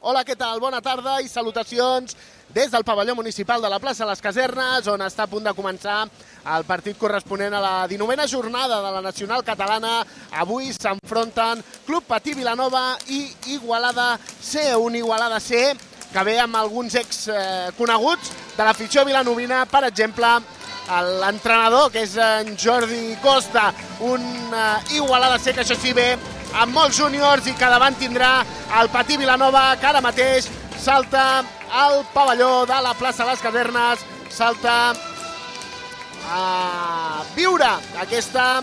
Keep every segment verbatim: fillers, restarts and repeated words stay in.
Hola, què tal? Bona tarda i salutacions des del pavelló municipal de la plaça Les Casernes, on està a punt de començar el partit corresponent a la dinovena jornada de la Nacional Catalana. Avui s'enfronten Club Patí Vilanova i Igualada C, un Igualada C que ve amb alguns ex eh, coneguts de l'afició vilanovina, per exemple, l'entrenador, que és en Jordi Costa, un eh, Igualada C que això sí ve amb molts júniors i que davant tindrà el Patí Vilanova, que ara mateix salta al pavelló de la plaça Les Casernes, salta a viure aquesta,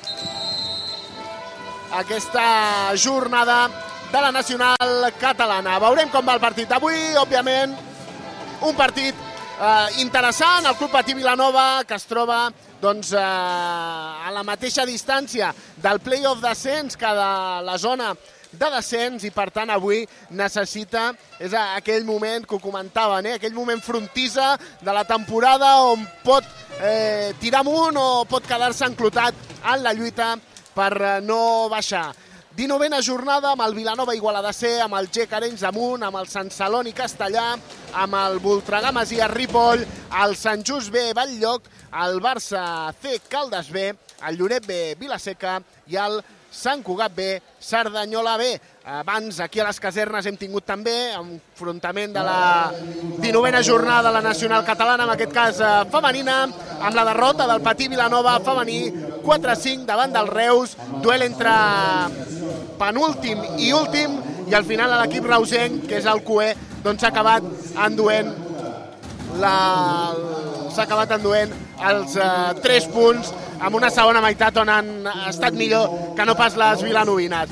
aquesta jornada de la Nacional Catalana. Veurem com va el partit d'avui. Òbviament, un partit eh, interessant. El Club Patí Vilanova, que es troba doncs, eh, a la mateixa distància del play-off descens que de la zona de descens, i per tant avui necessita, és aquell moment que ho comentaven, eh? aquell moment frontissa de la temporada on pot eh, tirar amunt o pot quedar-se enclotat en la lluita per eh, no baixar. dinovena jornada amb el Vilanova Igualada C, amb el G Carenys damunt, amb el Sant Celoni Castellà, amb el Voltregà Masia Ripoll, el Sant Just B Batllloc, el Barça C Caldes B, el Lloret B Vilaseca i el Sant Cugat B Cerdanyola B. Abans, aquí a Les Casernes, hem tingut també enfrontament de la dinovena jornada de la Nacional Catalana, en aquest cas femenina, amb la derrota del Patí Vilanova femení quatre a cinc davant del Reus, duel entre penúltim i últim, i al final l'equip reusenc, que és el Cué, doncs s'ha acabat enduent la... s'ha acabat enduent els uh, tres punts amb una segona meitat on han estat millor que no pas les vilanovines.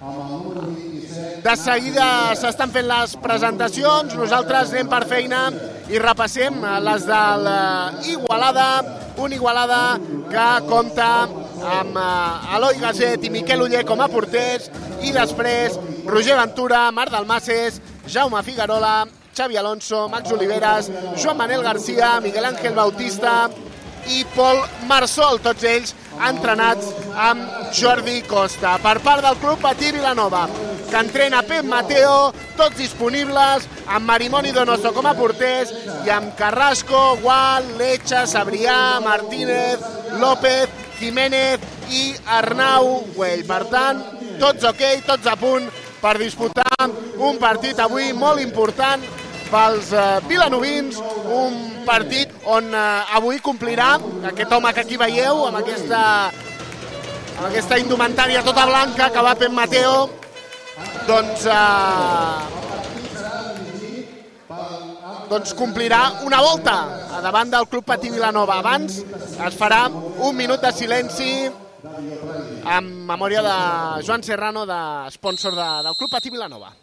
De seguida s'estan fent les presentacions, nosaltres anem per feina i repassem les de l'Igualada, un Igualada que compta amb Eloi Gaset i Miquel Oller com a porters, i després Roger Ventura, Marc Dalmases, Jaume Figuerola, Xavi Alonso, Max Oliveras, Joan Manel García, Miguel Ángel Bautista i Pol Marsol, tots ells entrenats amb Jordi Costa. Per part del Club Patí Vilanova, que entrena Pep Mateo, tots disponibles, amb Marimoni Donoso com a porters i amb Carrasco, Gual, Lecha, Sabrià, Martínez, López, Jiménez i Arnau Güell. Per tant, tots ok, tots a punt per disputar un partit avui molt important pels uh, vilanovins, un partit on uh, avui complirà aquest home que aquí veieu, amb aquesta, amb aquesta indumentària tota blanca que va Pep Mateo, doncs, uh, doncs complirà una volta davant del Club Patí Vilanova. Abans es farà un minut de silenci en memòria de Joan Serrano, de sponsor de, del Club Patí Vilanova.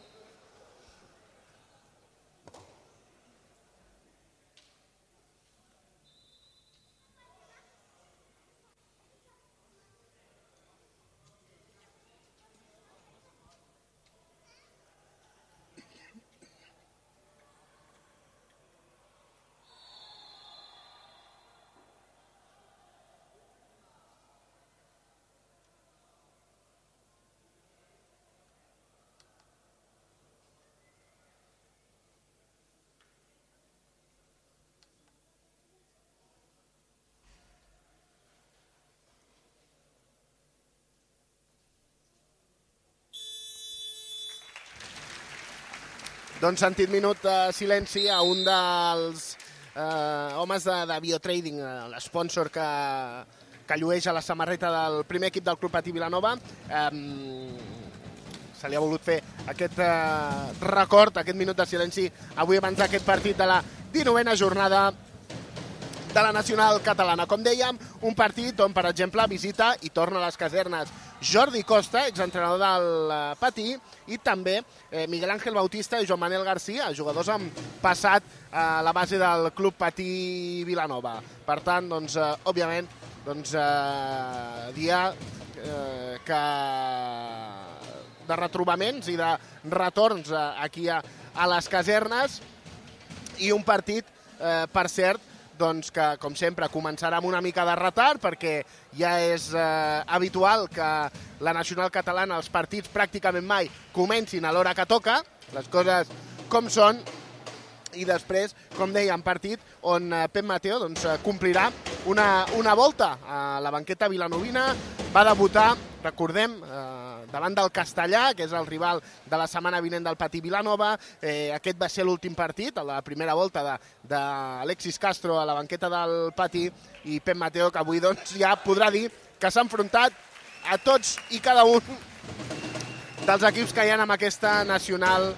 Doncs sentit minut de silenci a un dels eh, homes de, de Biotrading, l'esponsor que, que llueix a la samarreta del primer equip del Club Patí Vilanova. Eh, se li ha volgut fer aquest eh, record, aquest minut de silenci avui abans d'aquest partit de la dinovena jornada de la Nacional Catalana. Com dèiem, un partit on, per exemple, visita i torna a Les Casernes Jordi Costa, exentrenador del Patí, i també eh, Miguel Ángel Bautista i Joan Manel García, jugadors amb passat a la base del Club Patí Vilanova. Per tant, doncs, eh, òbviament, doncs, eh, dia eh, que de retrobaments i de retorns eh, aquí a, a Les Casernes, i un partit, eh, per cert, doncs que, com sempre, començarà amb una mica de retard, perquè ja és eh, habitual que la Nacional Catalana, els partits pràcticament mai comencin a l'hora que toca, les coses com són. I després, com deia, un partit on Pep Mateo doncs, complirà una, una volta a la banqueta vilanovina. Va debutar, recordem, eh, davant del Castellà, que és el rival de la setmana vinent del Patí Vilanova. Eh, aquest va ser l'últim partit, la primera volta d'Alexis Castro a la banqueta del Patí, i Pep Mateo, que avui doncs, ja podrà dir que s'ha enfrontat a tots i cada un dels equips que hi ha en aquesta nacional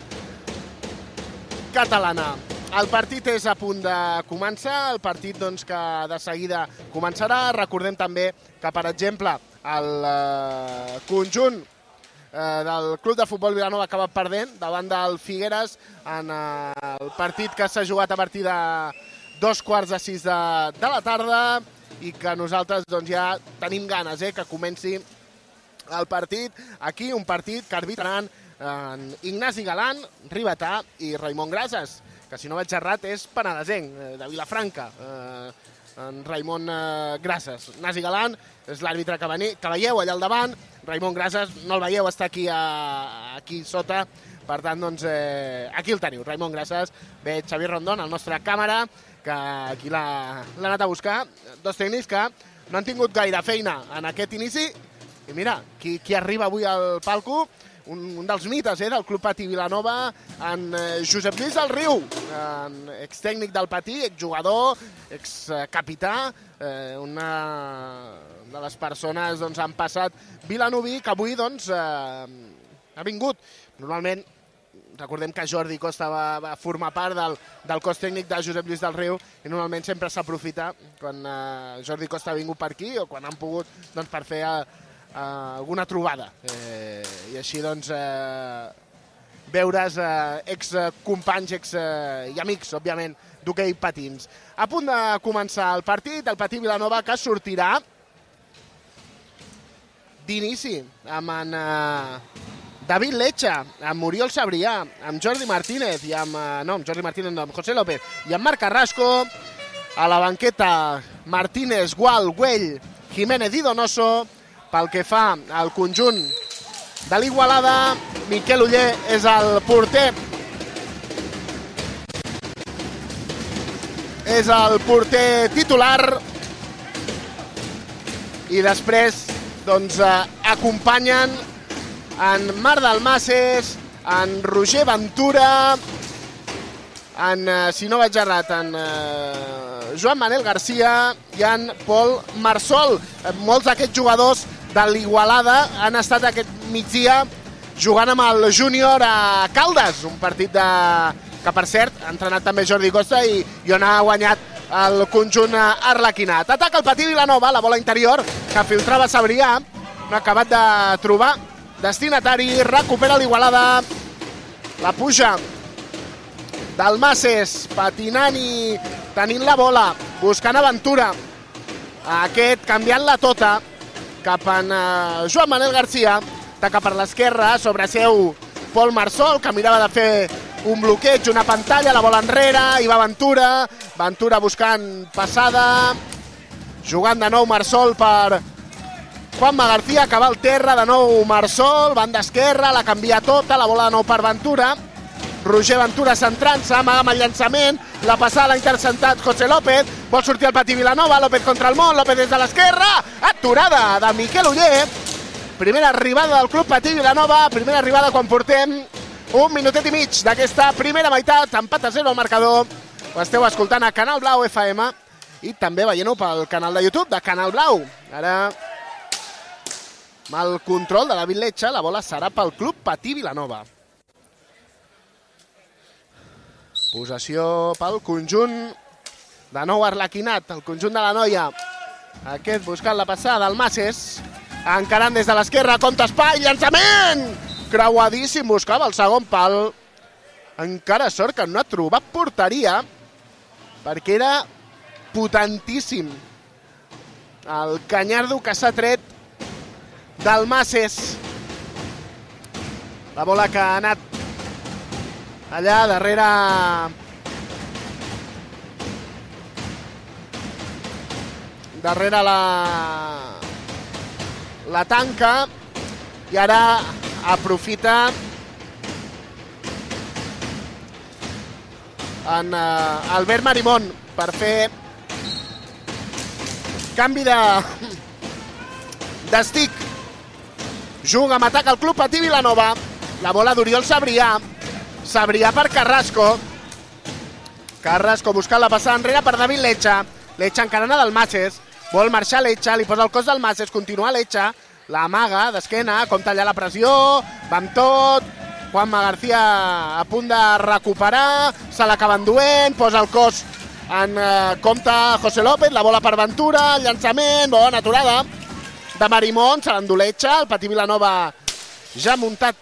catalana. El partit és a punt de començar, el partit doncs, que de seguida començarà. Recordem també que, per exemple, el eh, conjunt eh, del Club de Futbol Vilanova acaba perdent davant del Figueres en eh, el partit que s'ha jugat a partir de dos quarts de sis de, de la tarda, i que nosaltres doncs, ja tenim ganes eh, que comenci el partit. Aquí un partit que arbitraran en Ignasi Galán, Ribetà i Raimon Grases, que si no vaig errat és penedesenc, de Vilafranca, eh, en Raimon eh, Grases. Ignasi Galán és l'àrbitre que, que veieu allà al davant, Raimon Grases no el veieu, està aquí, a, aquí sota, per tant, doncs, eh, aquí el teniu, Raimon Grases. Ve Xavier Rondón, el nostre càmera, que aquí l'ha anat a buscar, dos tècnics que no han tingut gaire feina en aquest inici, i mira, qui, qui arriba avui al palco, un, un dels mites eh, del Club Patí Vilanova, en eh, Josep Lluís del Riu, en extècnic del Patí, exjugador, excapità, eh, una de les persones doncs, han passat vilanoví, que avui doncs, eh, ha vingut. Normalment, recordem que Jordi Costa va, va formar part del, del cos tècnic de Josep Lluís del Riu, i normalment sempre s'aprofita quan eh, Jordi Costa ha vingut per aquí o quan han pogut doncs, per fer eh, Uh, alguna trobada, eh, i així doncs eh, veure's eh, ex-companys ex, eh, i amics, òbviament, d'hoquei patins. A punt de començar el partit, el Patí Vilanova, que sortirà d'inici amb en eh, David Lecha, amb Oriol Sabrià, amb Jordi Martínez, i amb, eh, no, amb Jordi Martínez, no, amb José López, i amb Marc Carrasco. A la banqueta, Martínez, Gual, Güell, Jiménez i Donoso. Pel que fa al conjunt de l'Igualada, Miquel Oller és el porter. És el porter titular. I després doncs, eh, acompanyen en Marc Dalmases, en Roger Ventura, en, eh, si no vaig errat, en eh, Joan Manel Garcia i en Pol Marsol. Eh, molts d'aquests jugadors de l'Igualada han estat aquest migdia jugant amb el júnior a Caldes, un partit de... que per cert ha entrenat també Jordi Costa i, i on ha guanyat el conjunt arlequinat. Ataca el Patí Vilanova, la bola interior que filtrava Sabrià, no ha acabat de trobar destinatari, recupera l'Igualada, la puja Dalmases, patinant i tenint la bola, buscant aventura, aquest canviant-la tota cap en uh, Joan Manel Garcia, taca per l'esquerra, sobre seu Pol Marsol, que mirava de fer un bloqueig, una pantalla, la bola enrere, i va Ventura, Ventura buscant passada, jugant de nou Marsol per Juanma García, que va al terra, de nou Marsol, banda esquerra, la canvia tota, la bola de nou per Ventura, Roger Ventura centrant-se, amaga amb el llançament, la passada l'ha interceptat José López, vol sortir el Patí Vilanova, López contra el món, López des de l'esquerra, aturada de Miquel Oller, primera arribada del Club Patí Vilanova, primera arribada quan portem un minutet i mig d'aquesta primera meitat, empat a zero al marcador, ho esteu escoltant a Canal Blau F M i també veient-ho pel canal de YouTube de Canal Blau. Ara, amb el control de David Lecha, la bola serà pel Club Patí Vilanova. Possessió pel conjunt de nou arlequinat, el conjunt de la noia. Aquest buscant la passada del Masses, encarant des de l'esquerra, compta espai, llançament! Creuadíssim, buscava el segon pal. Encara sort que no ha trobat porteria, perquè era potentíssim el canyardo que s'ha tret del Masses. La bola que ha anat allà darrere darrere la la tanca, i ara aprofita en uh, Albert Marimón per fer canvi de d'estic. Juga amb atac al Club Patí Vilanova. La bola d'Oriol Sabrià. Sabrià per Carrasco. Carrasco buscant la passada enrere per David Lecha. Lecha encarant a Dalmases. Vol marxar Lecha, li posa el cos Dalmases, continua Lecha. La amaga d'esquena, compta allà la pressió. Va amb tot. Juanma García a punt de recuperar. Se l'acaba enduent, posa el cos en eh, compte José López. La bola per Ventura, el llançament, bona aturada de Marimón, se l'endolecha, el Patí Vilanova ja muntat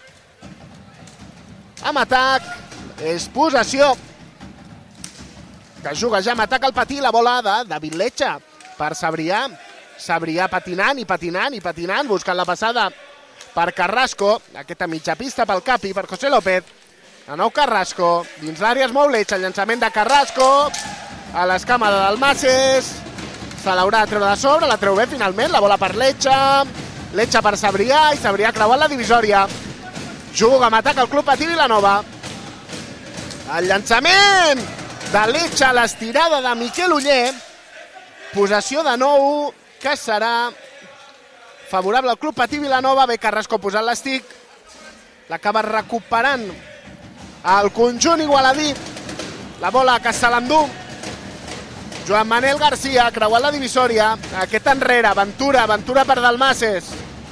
amb atac, és possessió que juga ja amb atac al Patí, la bola de David Lecha per Sabrià, Sabrià patinant i patinant i patinant, buscant la passada per Carrasco, aquesta mitja pista pel Capi, per José López, de nou Carrasco, dins l'àrea es mou Lecha, el llançament de Carrasco, a l'escama de Dalmases, se l'haurà de treure de sobre, la treu bé finalment, la bola per Lecha, Lecha per Sabrià i Sabrià creuant la divisòria. Juga amb atac al Club Patí Vilanova. El llançament de Lecha, l'estirada de Miquel Oller, possessió de nou que serà favorable al Club Patí Vilanova. Bé, Carrasco posant l'estic, l'acaba recuperant el conjunt igualadí, la bola que se l'endú Joan Manel García, creuant la divisòria, aquest enrere, Ventura, Ventura per Dalmases.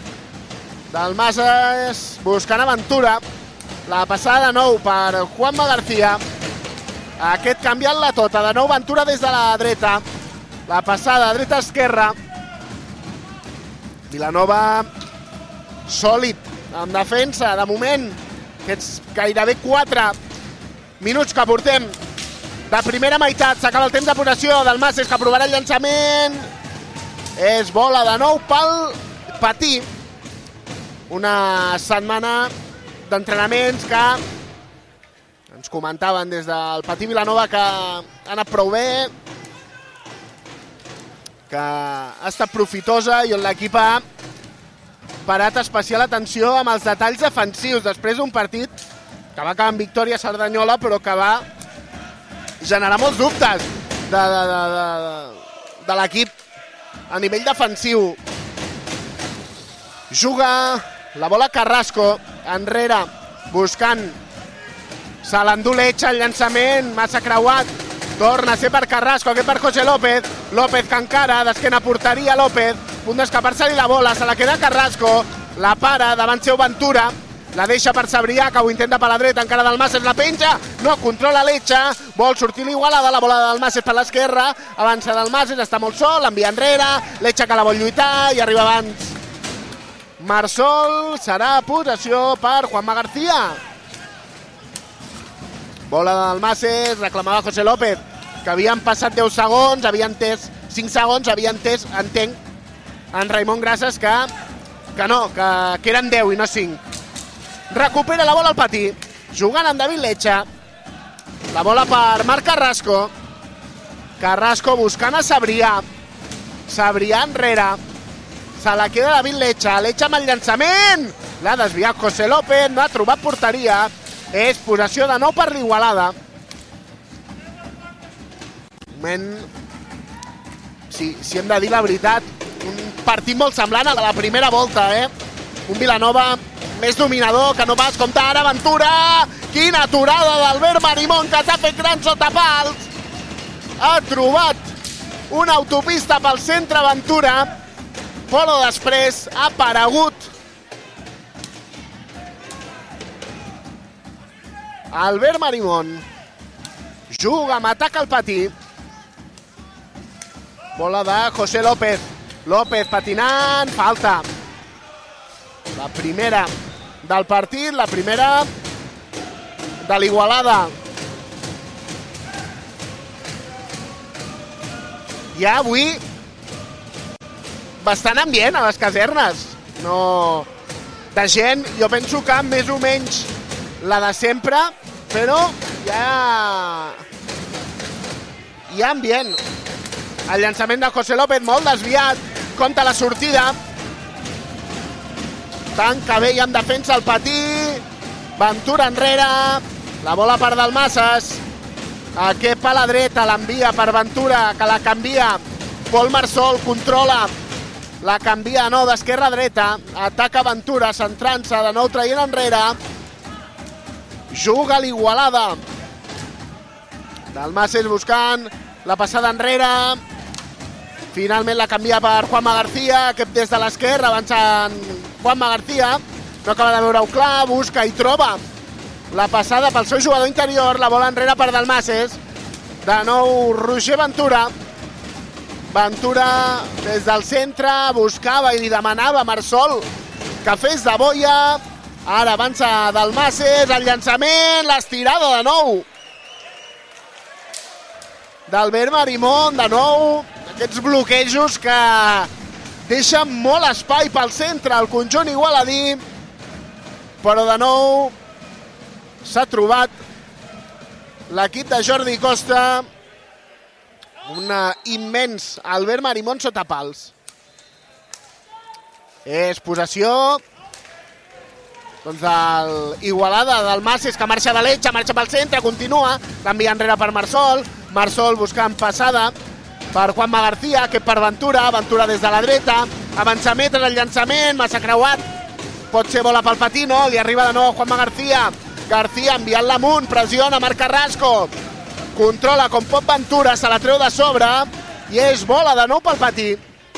Dalmases buscant a Ventura, la passada de nou per Juanma García. Aquest canviant-la tota, de nou Ventura des de la dreta, la passada dreta-esquerra. Vilanova sòlid, en defensa, de moment, aquests gairebé quatre minuts que portem de primera meitat, s'acaba el temps de possessió. Dalmases que provarà el llançament, és bola de nou pel Patí. Una setmana d'entrenaments que ens comentaven des del Patí Vilanova que ha anat prou bé, que ha estat profitosa i on l'equip ha parat especial atenció amb els detalls defensius després d'un partit que va acabar amb victòria a Cerdanyola, però que va generar molts dubtes de, de, de, de, de l'equip a nivell defensiu. Juga la bola Carrasco, enrere, buscant, se l'endú Lecha, el llançament, massa creuat, torna a ser per Carrasco, aquest per José López, López que encara, d'esquena porteria López, punt d'escapar-se-li la bola, se la queda Carrasco, la para davant seu Ventura, la deixa per Sabrià, que ho intenta per la dreta, encara Dalmases la penja, no controla Lecha, vol sortir l'Igualada, la bola de Dalmases per l'esquerra, avança Dalmases, està molt sol, l'envia enrere, Lecha que la vol lluitar i arriba abans Marsol, serà possessió per Juanma García. Bola de Dalmases, reclamava José López, que havien passat deu segons, havia entès cinc segons, havia entès, entenc, en Raimon Grases, que, que no, que, que eren deu i no cinc. Recupera la bola al Patí, jugant amb David Lecha. La bola per Marc Carrasco. Carrasco buscant a Sabrià. Sabrià enrere. Se la queda David Lecha. Lecha amb el llançament. L'ha desviat José López, no ha trobat porteria. És possessió de nou per l'Igualada. Moment, si, si hem de dir la veritat, un partit molt semblant a la primera volta, eh? Un Vilanova més dominador que no pas, compta ara Ventura, quina aturada d'Albert Marimón que s'ha fet gran sota pals, ha trobat una autopista pel centre Ventura, però després ha aparegut Albert Marimón, juga amb atac al Patí, bola de José López, López patinant, falta, la primera del partit, la primera de l'Igualada. Hi ha avui bastant ambient a les casernes, no de gent, jo penso que més o menys la de sempre, però hi ha, hi ha ambient. El llançament de José López molt desviat, compta la sortida, tanca bé i en defensa el Patí, Ventura enrere, la bola per Dalmases, Aquest a la dreta, l'envia per Ventura, que la canvia. Pol Marsol controla, la canvia de nou d'esquerra a dreta, ataca Ventura, centrant-se, de nou traient enrere. Juga l'Igualada. Dalmases buscant la passada enrere. Finalment la canvia per Juanma García, aquest des de l'esquerra, avançant Juanma García. No acaba de veure-ho clar, busca i troba la passada pel seu jugador interior, la bola enrere per Dalmases. De nou Roger Ventura. Ventura des del centre buscava i li demanava a Marsol que fes de boia. Ara avança Dalmases, el llançament, l'estirada de nou d'Albert Marimón, de nou aquests bloquejos que deixen molt espai pel centre al conjunt igualadí, però de nou s'ha trobat l'equip de Jordi Costa, un immens Albert Marimón sota pals. És possessió doncs del Igualada, del Masses, que marxa de l'Etxa, marxa pel centre, continua, l'envia enrere per Marsol, Marsol buscant passada per Juanma García, que per Ventura, Ventura des de la dreta, avança metres el llançament, massa creuat, pot ser bola pel Patino, li arriba de nou Juanma García, García enviant-la amunt, pressiona Marc Carrasco, controla com pot Ventura, se la treu de sobre i és bola de nou pel Patí.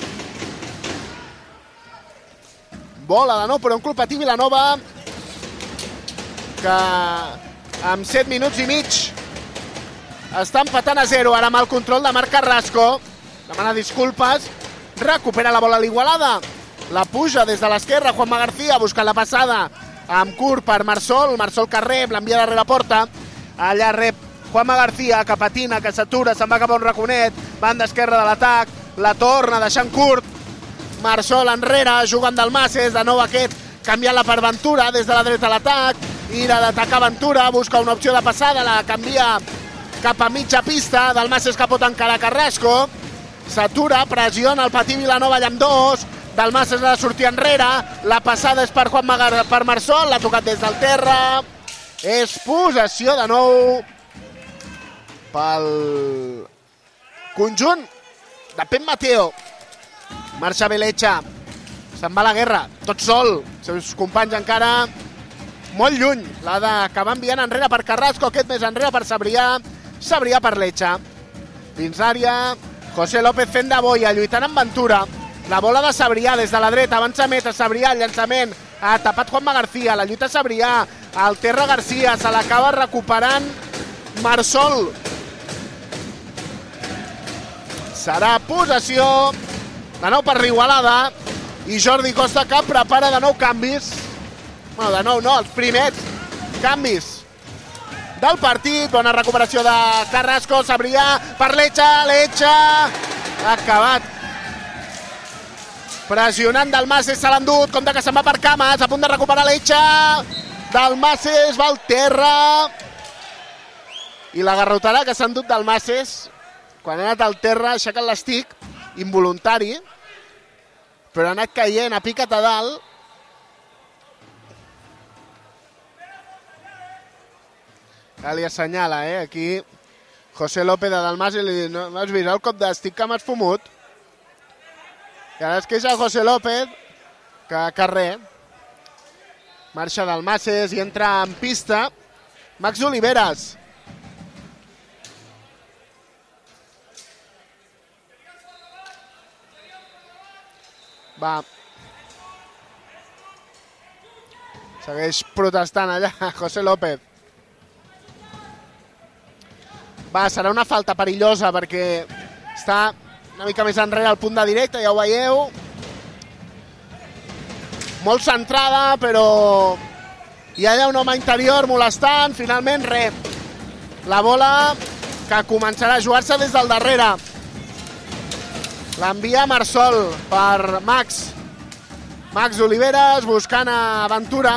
Bola de nou per un Club Patí Vilanova que amb set minuts i mig està empatant a zero, ara amb el control de Marc Carrasco, demana disculpes, recupera la bola a l'Igualada, la puja des de l'esquerra Juanma García buscant la passada amb curt per Marsol, Marsol que rep, l'envia darrere porta, allà rep Juanma García, que patina, que s'atura, se'n va cap a un raconet, banda esquerra de l'atac, la torna deixant curt, Marsol enrere, jugant del Masses, de nou aquest, canviant-la per Ventura, des de la dreta a l'atac, ira d'atacar Ventura, busca una opció de passada, la canvia cap a mitja pista, del Masses que pot encarar Carrasco, s'atura, pressiona el Patí Vilanova allà amb dos, del Masses ha de sortir enrere, la passada és per Juan Magar, per Marsol, l'ha tocat des del terra, és possessió de nou pel conjunt de Pep Mateo. Marxa Beletxa, se'n va a la guerra, tot sol, els seus companys encara molt lluny, l'ha d'acabar enviant enrere per Carrasco, aquest més enrere per Sabrià, Sabrià per Letxa, dins l'àrea, José López fent de boia, lluitant amb Ventura, la bola de Sabrià des de la dreta, avança metre, Sabrià, el llançament, ha tapat Juanma García, la lluita Sabrià, el terra García, se l'acaba recuperant Marsol. Serà possessió, de nou per Igualada, i Jordi Costa que prepara de nou canvis, bueno, de nou no, els primers canvis del partit. Bona recuperació de Carrasco, Sabrià per Letxa, Letxa ha acabat pressionant del Masses, se l'ha endut, compte que se'n va per Cames, a punt de recuperar Letxa, del Masses va al terra i la garrotada que s'ha endut del Masses quan ha anat al terra, ha aixecat l'estic involuntari, però ha anat caient, ha picat a dalt. Ja li assenyala, eh, aquí José López de Dalmases, li diu, no, no has vist el cop d'estic que m'has fumut? I ara es queixa José López, que, que res. Marxa Dalmases i entra en pista Max Oliveras. Va. Segueix protestant allà José López. Va, serà una falta perillosa perquè està una mica més enrere al punt de directe, ja ho veieu. Molt centrada, però hi ha allà un home interior molestant. Finalment rep la bola que començarà a jugar-se des del darrere. L'envia Marsol per Max. Max Oliveras buscant a Ventura.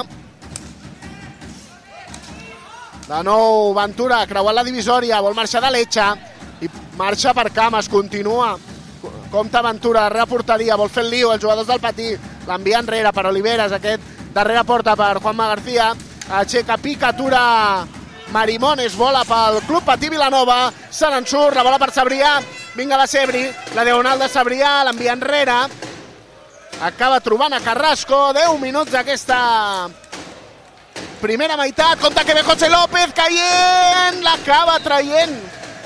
De nou Ventura, creuant la divisòria, vol marxar de Letxa i marxa per Cames, continua. Compte Ventura, darrere porteria, vol fer el lío, els jugadors del Patí. L'envia enrere per Oliveras, aquest darrere porta per Juanma García. Aixeca, pica, atura Marimón és bola pel Club Patí Vilanova. Se n'en surt, la bola per Sabrià. Vinga la Sebri, la diagonal de Sabrià, l'envia enrere. Acaba trobant a Carrasco. deu minuts d'aquesta primera meitat. Compte que ve José López caient. L'acaba traient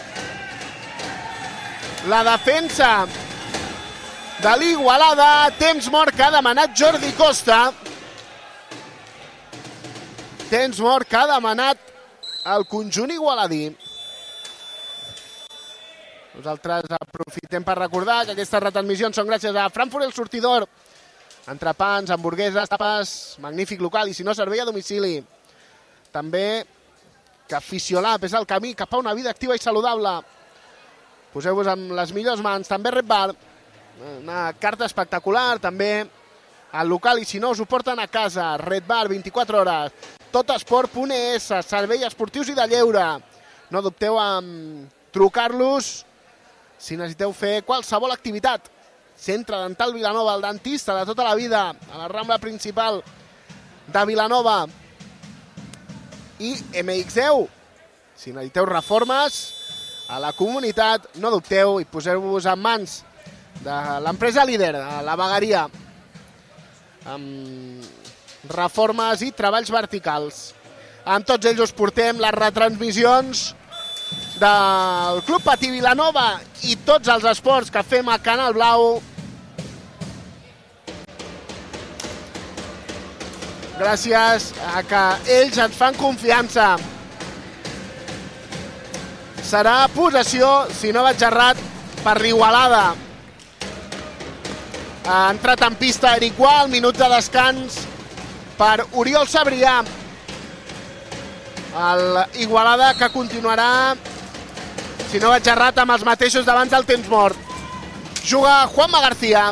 la defensa de l'Igualada. Temps mort que ha demanat Jordi Costa. Temps mort que ha demanat el conjunt igualadí. Nosaltres aprofitem per recordar que aquestes retransmissions són gràcies a Frankfurt El Sortidor. Entrepans, hamburgueses, tapes, magnífic local i si no, servei a domicili. També que Fisiolab és el camí cap a una vida activa i saludable. Poseu-vos amb les millors mans. També Red Bar, una carta espectacular. També al local i si no, us ho porten a casa. Red Bar, vint-i-quatre hores. Totesport punt es, serveis esportius i de lleure. No dubteu en trucar-los si necessiteu fer qualsevol activitat. Centre Dental Vilanova, el dentista de tota la vida, a la Rambla principal de Vilanova. I M X deu, si necessiteu reformes a la comunitat, no dubteu i poseu-vos en mans de l'empresa líder, la Vegueria, amb reformes i treballs verticals. Amb tots ells us portem les retransmissions del Club Patí Vilanova i tots els esports que fem a Canal Blau. Gràcies a que ells ens fan confiança. Serà possessió, si no vaig errat, per l'Igualada. Ha entrat en pista Eric Gual, minuts de descans per Oriol Sabrià. L'Igualada que continuarà, si no vaig errat, amb els mateixos d'abans del temps mort. Juga Juanma García.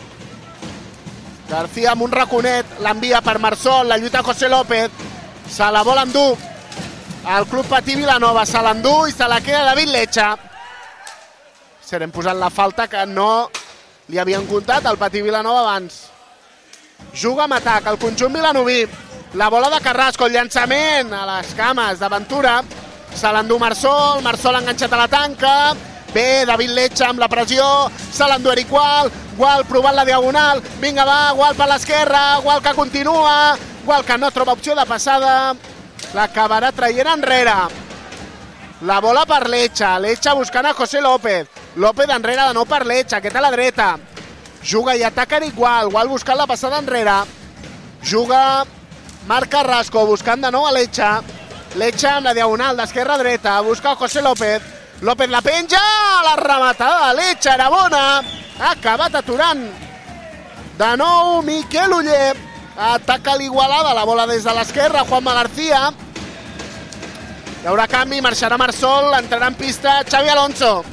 García amb un raconet, l'envia per Marsol, la lluita José López. Se la vol endur el Club Patí Vilanova, se l'endú i se la queda David Lecha. Serem posant la falta que no li havien comptat al Patí Vilanova abans. Juga amb atac el conjunt vilanoví. La bola de Carrasco, el llançament a les cames d'Aventura. Se l'endú Marsol, Marsol enganxat a la tanca. Bé, David Lecha amb la pressió. Se l'endú Eric Gual. Gual provant la diagonal. Vinga, va, Gual per l'esquerra. Gual que continua. Gual que no troba opció de passada. L'acabarà traient enrere. La bola per Lecha. Lecha buscant a José López. López enrere de nou per Lecha. Aquest a la dreta. Juga i ataca Eric Gual. Gual buscant la passada enrere. Juga Marc Carrasco buscant de nou a Lecha. Lecha amb la diagonal d'esquerra a dreta. Busca José López. López la penja. La rematada de Lecha era bona. Ha acabat aturant de nou Miquel Oller. Ataca l'Igualada. La bola des de l'esquerra. Juanma García. Hi haurà canvi. Marxarà Marsol. Entrarà en pista Xavi Alonso.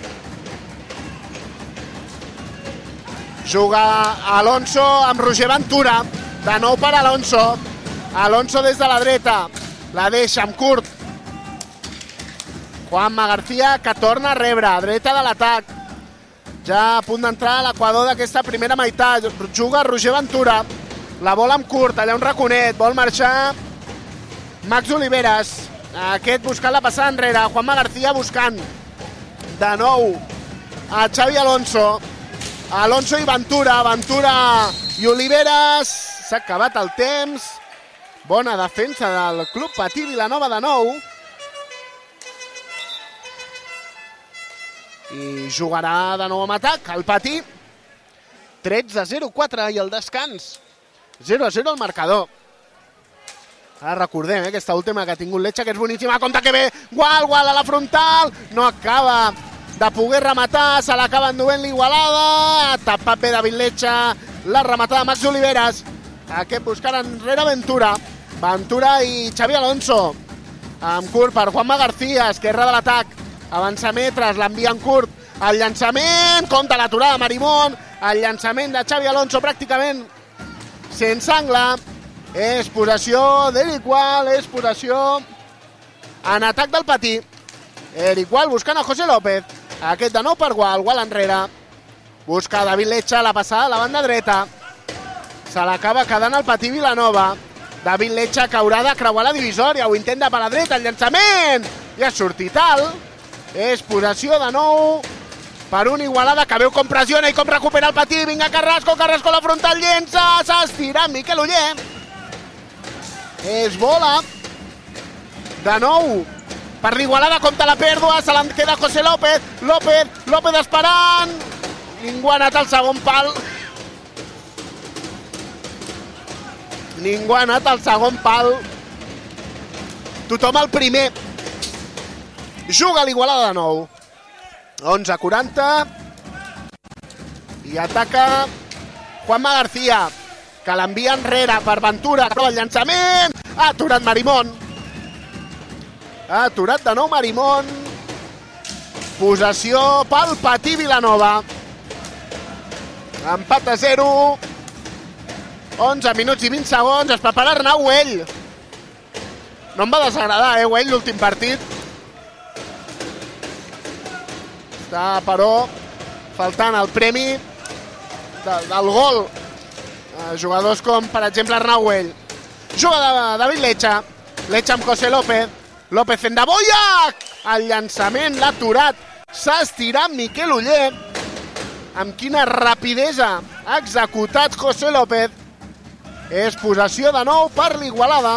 Juga Alonso amb Roger Ventura. De nou per Alonso. Alonso des de la dreta. La deixa amb curt. Juanma García que torna a rebre. Dreta de l'atac. Ja a punt d'entrar a l'equador d'aquesta primera meitat. Juga Roger Ventura. La bola amb curt. Allà un raconet. Vol marxar Max Oliveras. Aquest buscant la passada enrere. Juanma García buscant de nou a Xavi Alonso. Alonso i Ventura. Ventura i Oliveras. S'ha acabat el temps. Bona defensa del Club Patí Vilanova de nou. I jugarà de nou amb atac el Patí. tretze a zero quatre i el descans. zero a zero el marcador. Ara recordem, eh, aquesta última que ha tingut Lecha, que és boníssima. Compte que ve Gual, Gual a la frontal. No acaba de poder rematar. Se l'acaba enduent l'Igualada. Ha tapat bé David Lecha. La rematada Max Oliveras. Aquest buscant enrere Ventura. Ventura i Xavi Alonso. Amb curt per Juanma García. Esquerra de l'atac. Avança metres, l'envia en curt. El llançament, compta l'aturada Marimón. El llançament de Xavi Alonso pràcticament sense angle. És possessió d'Eric Gual, és possessió en atac del Patí. Eric Gual buscant a José López. Aquest de nou per Gual, Gual enrere. Busca David Lecha, la passada a la banda dreta. Se l'acaba quedant el Patí Vilanova. David Lecha, que haurà de creuar la divisòria, ho intenta per la dreta, el llançament, i ha sortit alt. És possessió de nou per un Igualada que veu com pressiona i com recupera el Patí. Vinga Carrasco, Carrasco a la frontal, llença, s'estira Miquel Oller. És bola de nou per l'Igualada, compta la pèrdua, se l'en queda José López, López, López esperant, ningú ha anat al segon pal, ningú ha anat al segon pal, tothom al primer, juga l'Igualada de nou, onze quaranta, i ataca Juanma García, que l'envia enrere per Ventura, prova el llançament, ha aturat Marimón, ha aturat de nou Marimón. Possessió pel Patí Vilanova. Empat a zero. onze minuts i vint segons. Es prepara Arnau Güell. No em va desagradar, eh, Güell, l'últim partit. Està, però, faltant el premi de, del gol. Eh, jugadors com, per exemple, Arnau Güell. Juga de David Lecha. Lecha amb José López. López en Daboya, el llançament l'ha aturat, s'ha estirat Miquel Oller, amb quina rapidesa ha executat José López. És possessió de nou per l'Igualada.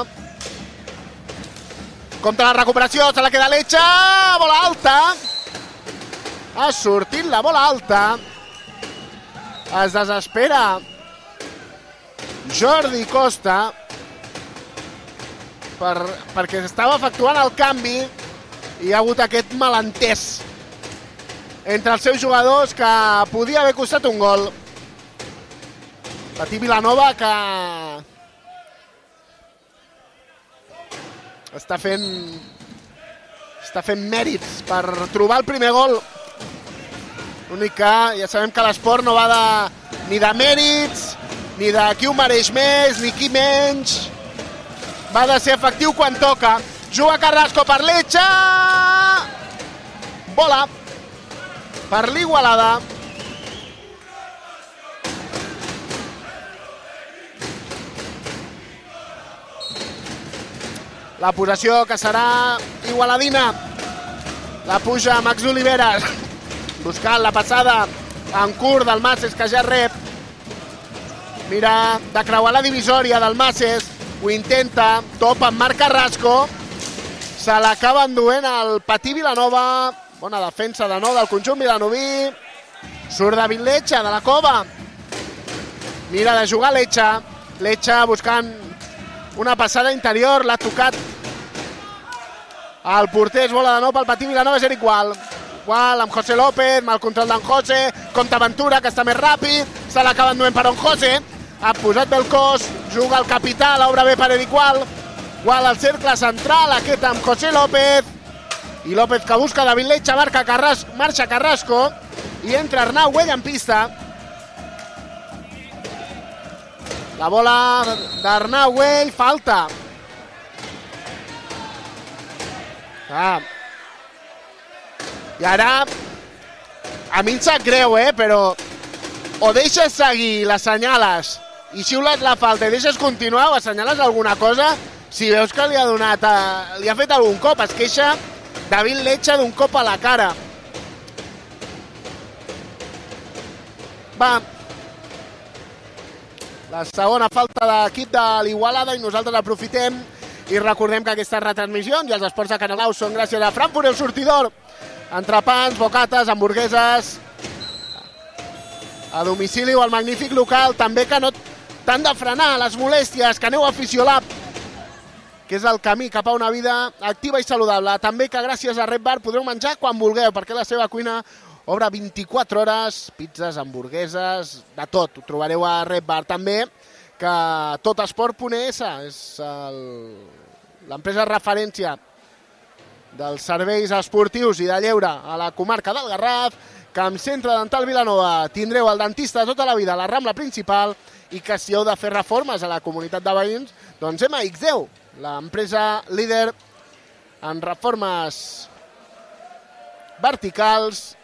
Contra la recuperació, se la queda Lecha, bola alta, ha sortit la bola alta, es desespera Jordi Costa, Per, perquè s'estava efectuant el canvi i hi ha hagut aquest malentès entre els seus jugadors que podia haver costat un gol. Patí Vilanova, que està fent està fent mèrits per trobar el primer gol. L'únic que ja sabem que l'esport no va de, ni de mèrits, ni de qui ho mereix més, ni qui menys. Va de ser efectiu quan toca. Juga Carrasco per Lecha. Bola per l'Igualada. La possessió que serà igualadina. La puja Max Oliveras. Buscant la passada en curt del Masses, que ja rep. Mira de creuar la divisòria del Masses. Ho intenta, topa amb Marc Carrasco, se l'acaba enduent el Patí Vilanova, bona defensa de nou del conjunt vilanoví, surt David Lecha de la cova, mira de jugar Lecha, Lecha buscant una passada interior, l'ha tocat el porter, és bola de nou pel Patí Vilanova, és Eric Gual, Gual amb José López, mal control d'en José, compta Ventura, que està més ràpid, se l'acaba enduent per en José, ha posat bé el cos, juga el capità, l'obre bé per Eric Gual, Gual al cercle central, aquest amb José López, i López que busca David Lecha, marca Carrasco, marxa Carrasco, i entra Arnau Güell en pista. La bola d'Arnau Güell, falta. Ah. I ara, a mi em sap greu, eh, però o deixes seguir, l'assenyales, i xiules la falta i deixes continuar o assenyales alguna cosa si veus que li ha donat a, li ha fet algun cop. Es queixa David Lecha d'un cop a la cara. Va, la segona falta d'equip de l'Igualada i nosaltres aprofitem i recordem que aquestes retransmissions i els esports de Canal Nou són gràcies a Frankfurt El Sortidor. Entrepans, bocates, hamburgueses a domicili o al magnífic local, també que no t'han de frenar les molèsties, que aneu a Fisiolab, que és el camí cap a una vida activa i saludable. També que gràcies a Red Bar podreu menjar quan vulgueu, perquè la seva cuina obre vint-i-quatre hores, pizzas, hamburgueses, de tot, ho trobareu a Red Bar. També que Totesport punt es és l'empresa referència dels serveis esportius i de lleure a la comarca del Garraf, que amb Centre Dental Vilanova tindreu el dentista tota la vida a la Rambla principal i que si heu de fer reformes a la comunitat de veïns, doncs M X deu, l'empresa líder en reformes verticals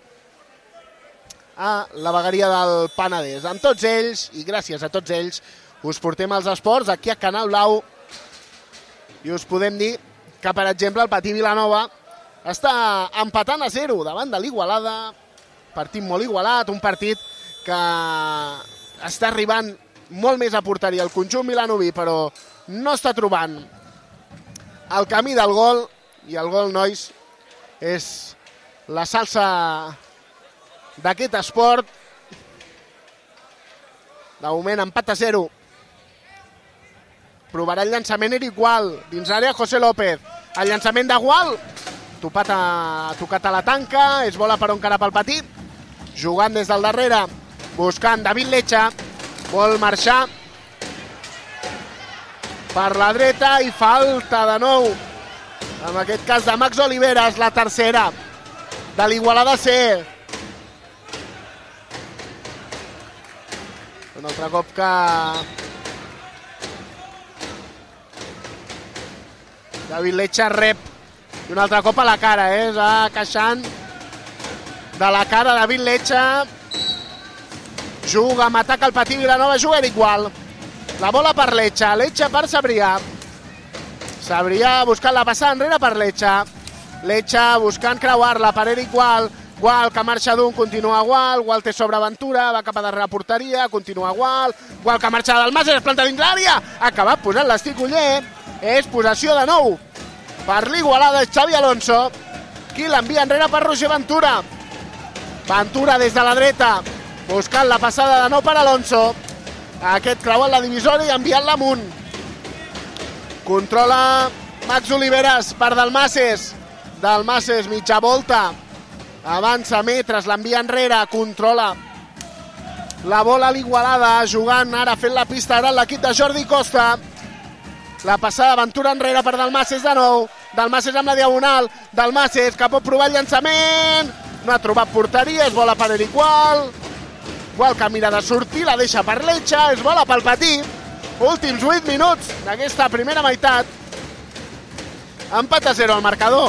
a la vegueria del Penedès. Amb tots ells, i gràcies a tots ells, us portem als esports aquí a Canal Blau i us podem dir que, per exemple, el Patí Vilanova està empatant a zero davant de l'Igualada. Partit molt igualat, un partit que està arribant molt més a porteria el conjunt vilanoví, però no està trobant el camí del gol, i el gol, nois, és la salsa d'aquest esport. De moment, empat a zero. Provarà el llançament Eric Gual, dins l'àrea José López. El llançament de Gual, topat a, tocat a la tanca, és bola per on cara pel Patí. Jugant des del darrere, buscant David Lecha, vol marxar per la dreta i falta de nou. En aquest cas de Max Oliveras, la tercera de l'Igualada C. Un altre cop que David Lecha rep i un altre cop a la cara, eh? Va queixant de la cara David Lecha. Juga amb atac al Patí Vilanova, juga Eric Gual. La bola per Lecha, Lecha per Sabrià. Sabrià buscant la passada enrere per Lecha. Lecha buscant creuar-la per Eric Gual. Gual que marxa d'un, continua Gual. Gual té sobreaventura, va cap a darrere porteria, continua Gual. Gual que marxa del Mas, es planta dins l'àrea. Ha acabat posant l'estic Uller. És possessió de nou per l'Igualada, Xavi Alonso, qui l'envia enrere per Roger Ventura. Ventura des de la dreta, buscant la passada de nou per Alonso. Aquest creuat la divisòria i enviant-la amunt. Controla Max Oliveras per Dalmases. Dalmases, mitja volta. Avança metres, l'envia enrere, controla la bola a l'Igualada, jugant ara, fent la pista ara l'equip de Jordi Costa. La passada Ventura enrere per Dalmases de nou. Dalmases amb la diagonal. Dalmases que pot provar el llançament. No ha trobat porteria, és bola per Eric Gual. Gual que mira de sortir, la deixa per Lecha, és bola pel Patí. Últims vuit minuts d'aquesta primera meitat. Empat a zero al marcador.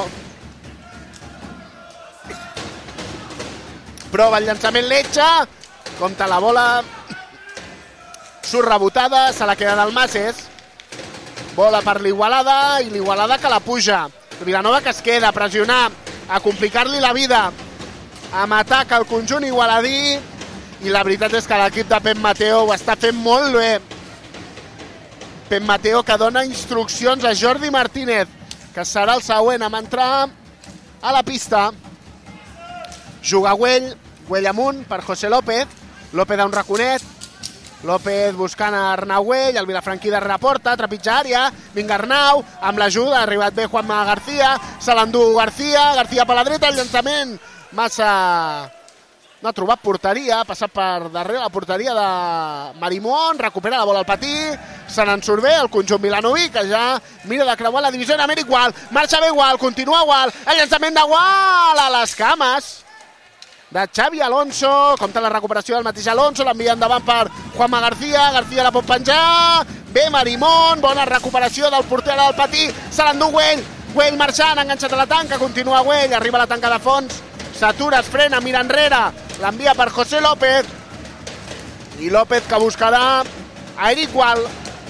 Prova el llançament Lecha. Compta la bola. Surt rebotada, se la queda Dalmases. Bola per l'Igualada i l'Igualada que la puja. Vilanova que es queda a pressionar, a complicar-li la vida. Amb atac al conjunt igualadí. I la veritat és que l'equip de Pep Mateo ho està fent molt bé. Pep Mateo que dona instruccions a Jordi Martínez, que serà el següent a entrar a la pista. Juga Güell, Güell amunt per José López. López a un raconet. López buscant a Arnau Güell, el vilafranquí darrere porta, trepitja àrea, vinga Arnau, amb l'ajuda, ha arribat bé Juanma García, se l'endú García, García per la dreta, el llançament massa... no ha trobat porteria, ha passat per darrere la porteria de Marimón, recupera la bola al Patí, se n'en surt bé el conjunt vilanoví, que ja mira de creuar la divisió en Amèric Gual, marxa bé Gual, continua Gual, el llançament de Gual a les cames de Xavi Alonso, compta la recuperació del mateix Alonso, l'envia endavant per Juanma García, García la pot penjar, bé Marimón, bona recuperació del porter del Patí, se l'endú Güell, Güell marxant, enganxat a la tanca, continua Güell, arriba a la tanca de fons, s'atura, es frena, mira enrere, l'envia per José López, i López que buscarà a Eric Gual.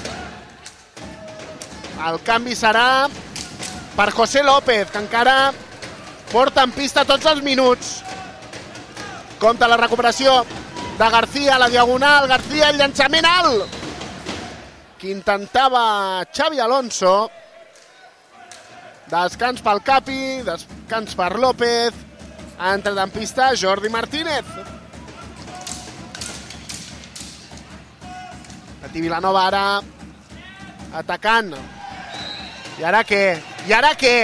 El canvi serà per José López, que encara porta en pista tots els minuts. Compta la recuperació de García, la diagonal, García, el llançament alt, que intentava Xavi Alonso. Descans pel Capi, descans per López, ha entrat en pista Jordi Martínez. Patí Vilanova ara atacant. I ara què? I ara què?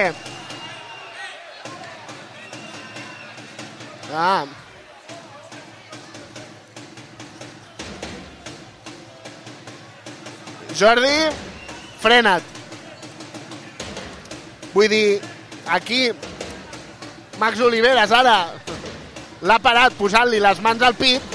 Ah... Jordi, frena't. Vull dir, aquí Max Oliveras ara l'ha parat posant-li les mans al pit.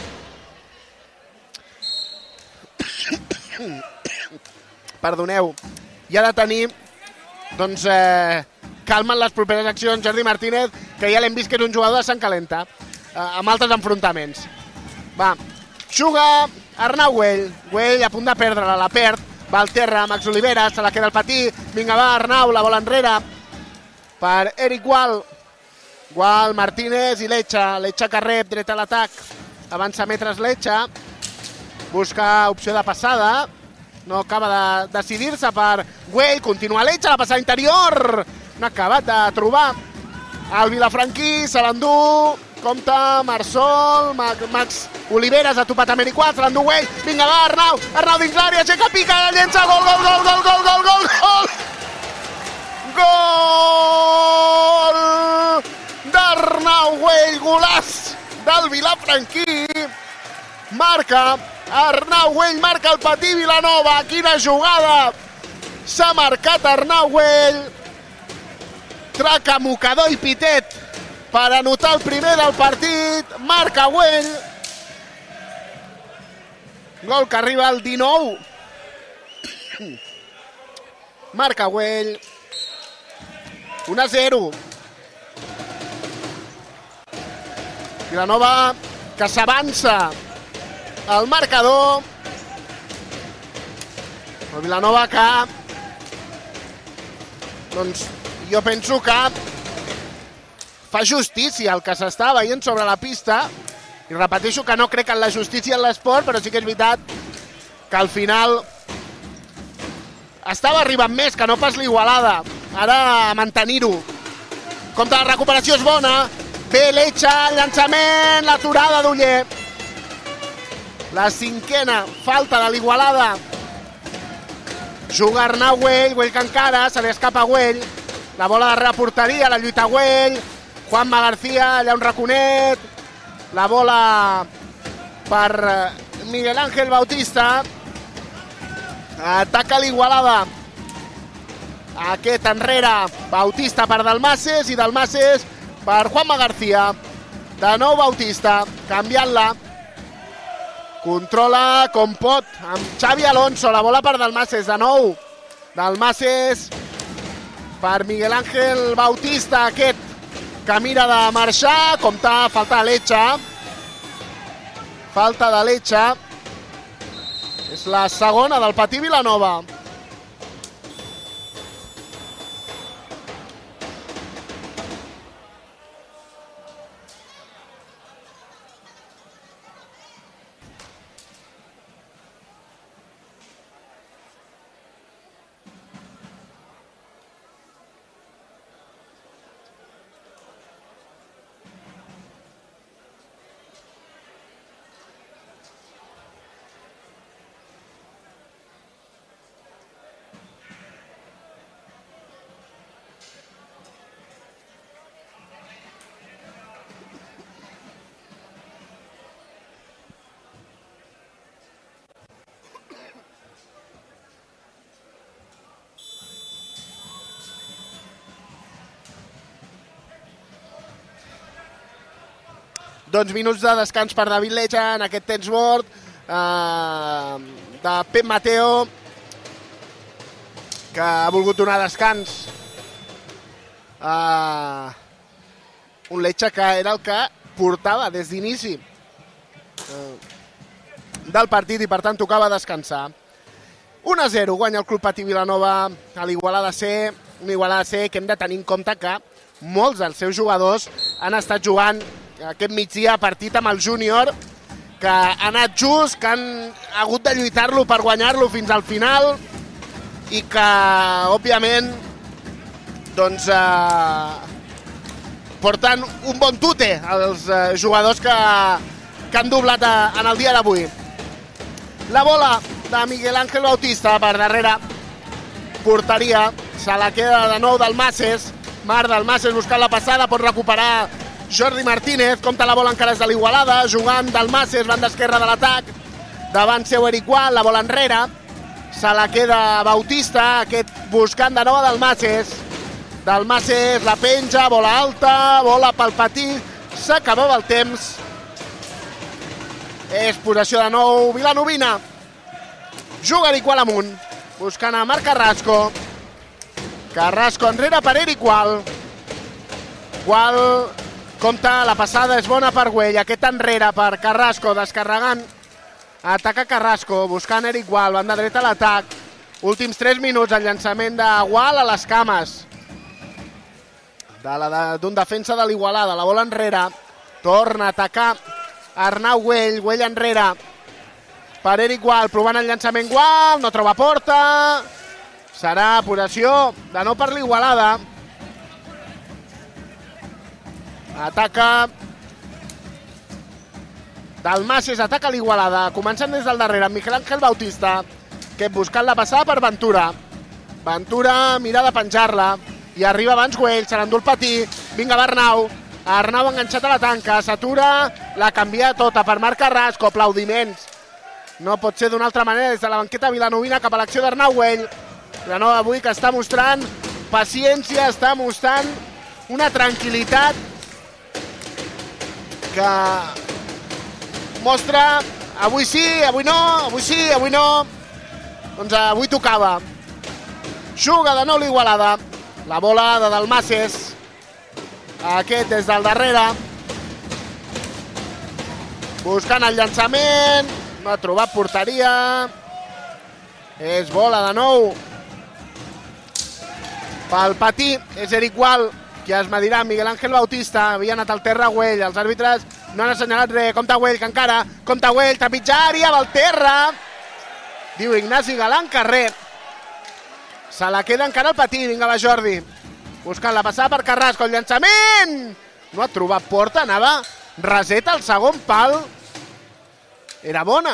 Perdoneu. I ha de tenir, doncs, eh, calma en les properes accions Jordi Martínez, que ja l'hem vist que és un jugador de sang calenta, eh, amb altres enfrontaments. Va, juga Arnau Güell. Güell a punt de perdre-la, la perd. Va al terra, Max Oliveras, se la queda el Patí. Vinga, va, Arnau, la bola enrere per Eric Gual. Gual, Martínez i Lecha. Lecha que rep, dret a l'atac. Avança metres Lecha. Busca opció de passada. No acaba de decidir-se per Güell. Continua Lecha, la passada interior. No ha acabat de trobar el Vilafranquí, se l'endú. Compte, Marsol, Max Oliveras ha topat amb Eric Gual, se l'endú Güell. Vinga, va, Arnau. Arnau dins l'àrea, aixeca, pica, llença, gol, gol, gol, gol, gol, gol, gol, gol. Gol d'Arnau Güell, golaç del Vilafranquí. Marca Arnau Güell, marca el Patí Vilanova. Quina jugada s'ha marcat Arnau Güell. Traca, mocador i pitet per anotar el primer del partit. Marca Güell. Gol que arriba al dinou. Marca Güell. un a zero. Vilanova que s'avança al marcador. El Vilanova que doncs jo penso que fa justícia el que s'està veient sobre la pista, i repeteixo que no crec en la justícia en l'esport, però sí que és veritat que al final estava arribant més que no pas l'Igualada. Ara mantenir-ho. Compte, la recuperació és bona. Bé, Lecha, llançament, l'aturada d'Uller. La cinquena falta de l'Igualada. Juga Arnau Güell, Güell que encara, se li escapa Güell. La bola de reporteria, la lluita Güell. Juanma García, allà un raconet. La bola per Miguel Ángel Bautista. Ataca l'Igualada. Aquest enrere, Bautista per Dalmases i Dalmases per Juanma García. De nou Bautista, canviant-la. Controla com pot amb Xavi Alonso. La bola per Dalmases, de nou. Dalmases per Miguel Ángel Bautista, aquest que mira de marxar. Compte, falta de Lecha. Falta de Lecha. És la segona del Patí Vilanova. Doncs minuts de descans per David Lecha en aquest temps mort eh, de Pep Mateo, que ha volgut donar descans a un Lecha que era el que portava des d'inici eh, del partit i per tant tocava descansar. un a zero guanya el Club Patí Vilanova a l'Igualada C, un Igualada C que hem de tenir en compte que molts dels seus jugadors han estat jugant aquest migdia partit amb el júnior, que ha anat just, que han hagut de lluitar-lo per guanyar-lo fins al final i que, òbviament, doncs, eh, porten un bon tute els eh, jugadors que, que han doblat a, en el dia d'avui. La bola de Miguel Ángel Bautista per darrere, porteria, se la queda de nou Dalmases, Marc Dalmases buscant la passada, pot recuperar Jordi Martínez, compta la bola encara és de l'Igualada, jugant Dalmases, banda esquerra de l'atac, davant seu Eric Gual, la bola enrere, se la queda Bautista, aquest buscant de nou a Dalmases, Dalmases la penja, bola alta, bola pel Patí, s'acabava el temps, és possessió de nou vilanovina, juga Eric Gual amunt, buscant a Marc Carrasco, Carrasco enrere per Eric Gual, Gual... Compte, la passada és bona per Güell, aquest enrere per Carrasco, descarregant Ataca Carrasco, buscant Eric Gual, banda dreta a l'atac. Últims tres minuts, el llançament de Gual a les cames. D'un de, defensa de l'Igualada, la bola enrere. Torna a atacar Arnau Güell, Güell enrere. Per Eric Gual, provant el llançament Gual, no troba porta. Serà possessió de nou per l'Igualada. Ataca Dalmases, ataca l'Igualada, començant des del darrere amb Miguel Ángel Bautista, que buscant la passada per Ventura. Ventura mira de penjar-la i arriba abans Güell, se l'endú el patí. Vinga, Arnau, Arnau enganxat a la tanca, s'atura, la canvia tota per Marc Carrasco, aplaudiments. No pot ser d'una altra manera, des de la banqueta vilanovina cap a l'acció d'Arnau Güell. Vilanova avui que està mostrant paciència, està mostrant una tranquil·litat que mostra avui sí, avui no, avui sí, avui no. Doncs avui tocava. Juga de nou l'Igualada. La bola de Dalmases. Aquest des del darrere. Buscant el llançament. No ha trobat porteria. És bola de nou pel patí. És Eric Gual qui es medirà Miguel Ángel Bautista. Havia anat al terra Güell. Els àrbitres no han assenyalat res. Compte Güell, que encara. Compte Güell, trepitjar àrea del terra. Diu Ignasi Galán carrer. Se la queda encara el patí. Vinga, va Jordi. Buscant la passada per Carrasco. El llançament! No ha trobat porta. Anava reseta al segon pal. Era bona.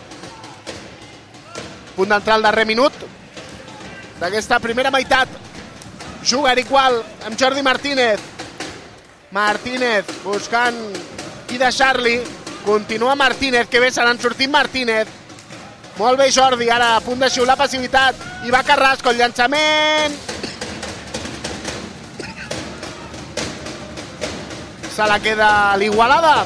Punt d'entrar al darrer minut d'aquesta primera meitat. Juga Eric Gual amb Jordi Martínez. Martínez buscant qui deixar-li. Continua Martínez, que bé se n'han sortit Martínez. Molt bé Jordi, ara a punt de xiular passivitat. I va Carrasco, el llançament. Se la queda l'Igualada.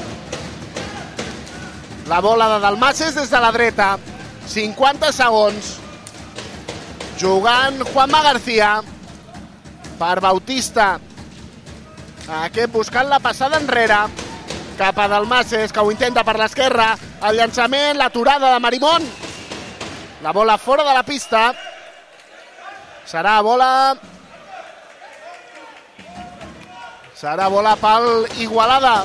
La bola de Dalmases des de la dreta. cinquanta segons. Jugant Juanma García. Per Bautista. Aquest buscant la passada enrere. Cap a Dalmases, que ho intenta per l'esquerra. El llançament, l'aturada de Marimón. La bola fora de la pista. Serà bola... Serà bola pel Igualada.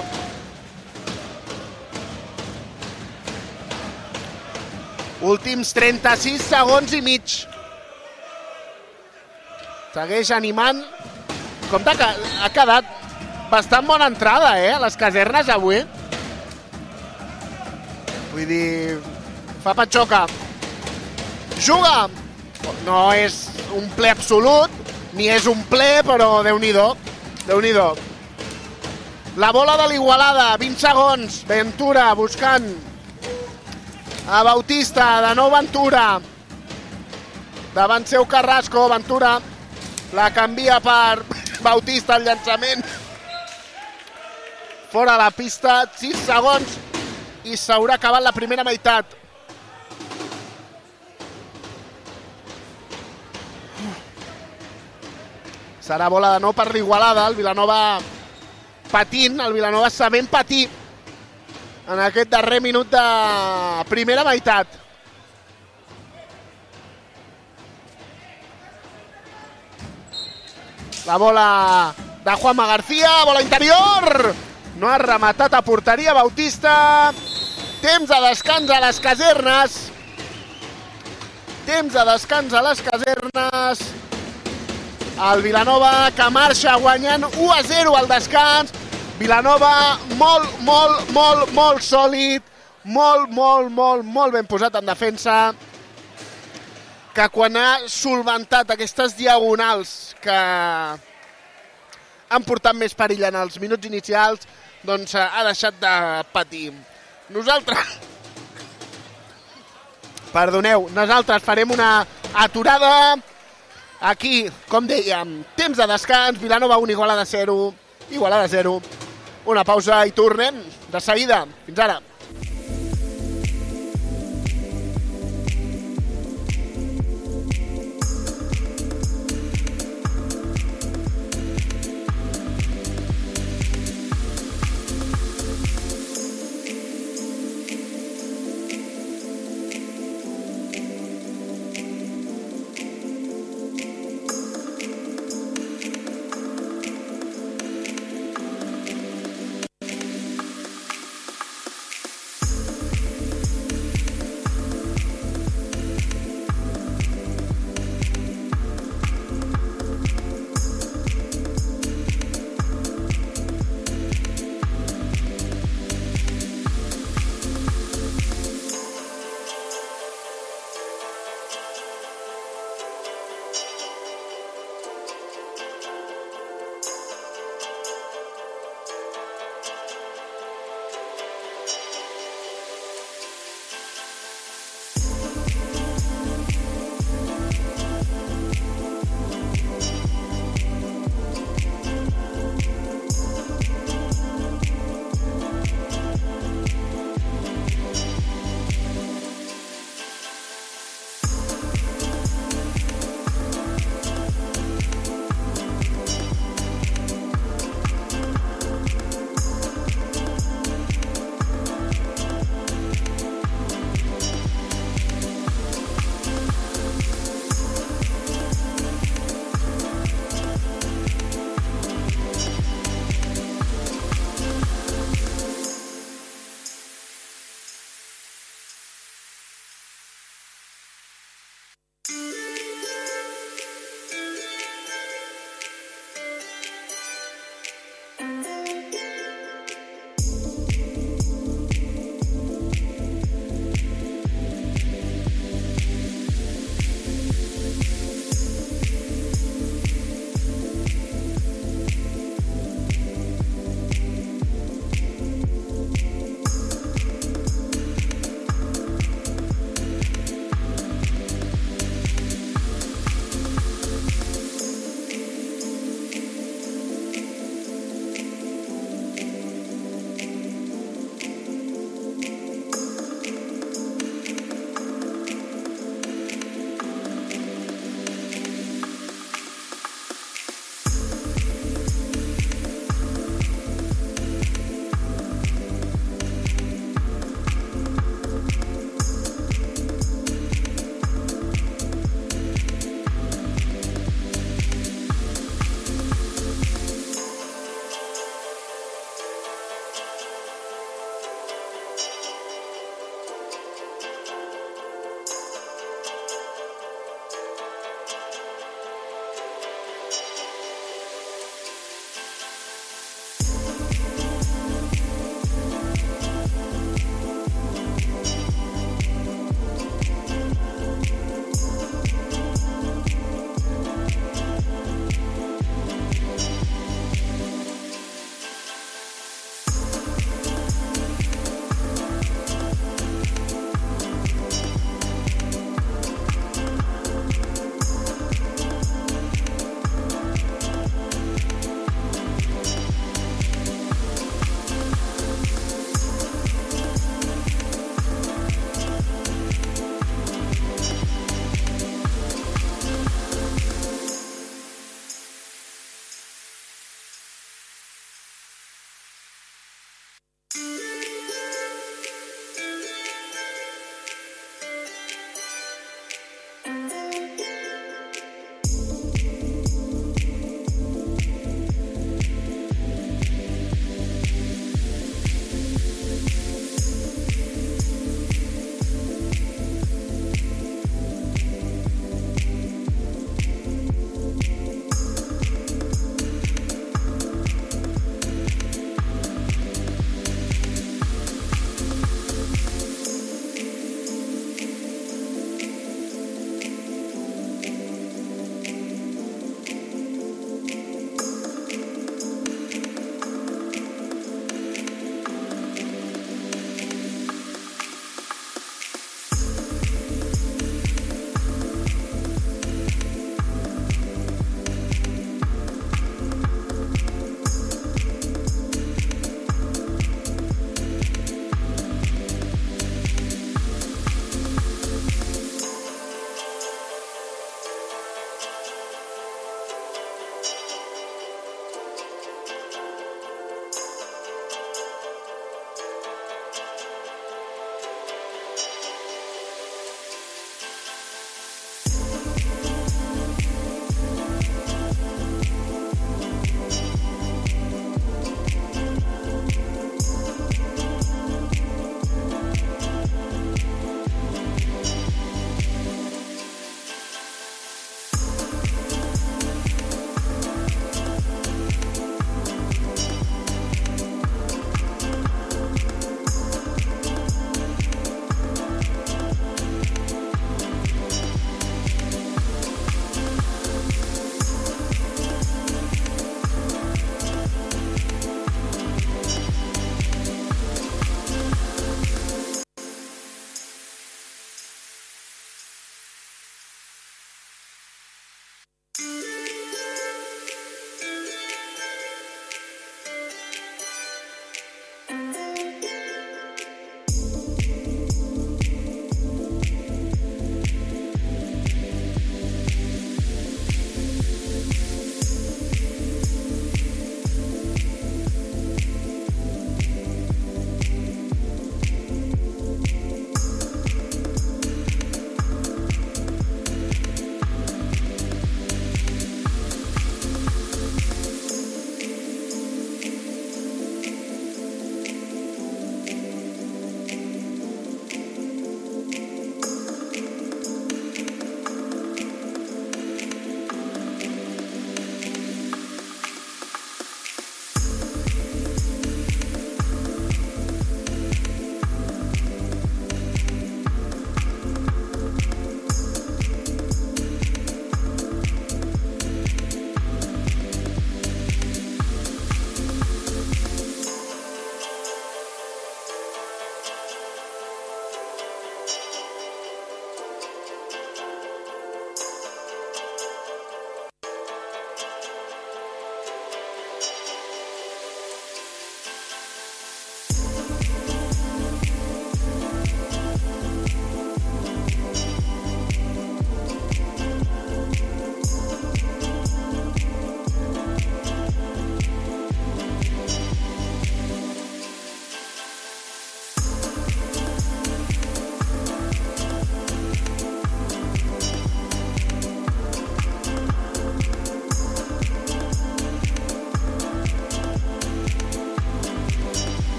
Últims trenta-sis segons i mig. Segueix animant. Compte que ha quedat bastant bona entrada, eh, a les casernes avui. Vull dir, fa patxoca. Juga! No és un ple absolut, ni és un ple, però Déu-n'hi-do. Déu-n'hi-do. La bola de l'Igualada, vint segons. Ventura buscant a Bautista, de nou Ventura. Davant seu Carrasco, Ventura la canvia per Bautista, el llançament. Fora la pista, sis segons i s'haurà acabat la primera meitat. Serà bola de nou per l'Igualada, el Vilanova patint, el Vilanova sabent patir en aquest darrer minut de primera meitat. La bola de Juanma García, bola interior! No ha rematat a porteria Bautista. Temps de descans a les casernes. Temps de descans a les casernes. El Vilanova que marxa guanyant u a zero al descans. Vilanova molt, molt, molt, molt sòlid. Molt, molt, molt, molt ben posat en defensa. Que quan ha solventat aquestes diagonals que han portat més perill en els minuts inicials, doncs ha deixat de patir. Nosaltres... Perdoneu, nosaltres farem una aturada aquí, com dèiem, temps de descans, Vilanova un, Igualada zero, Igualada zero. Una pausa i tornem de seguida. Fins ara.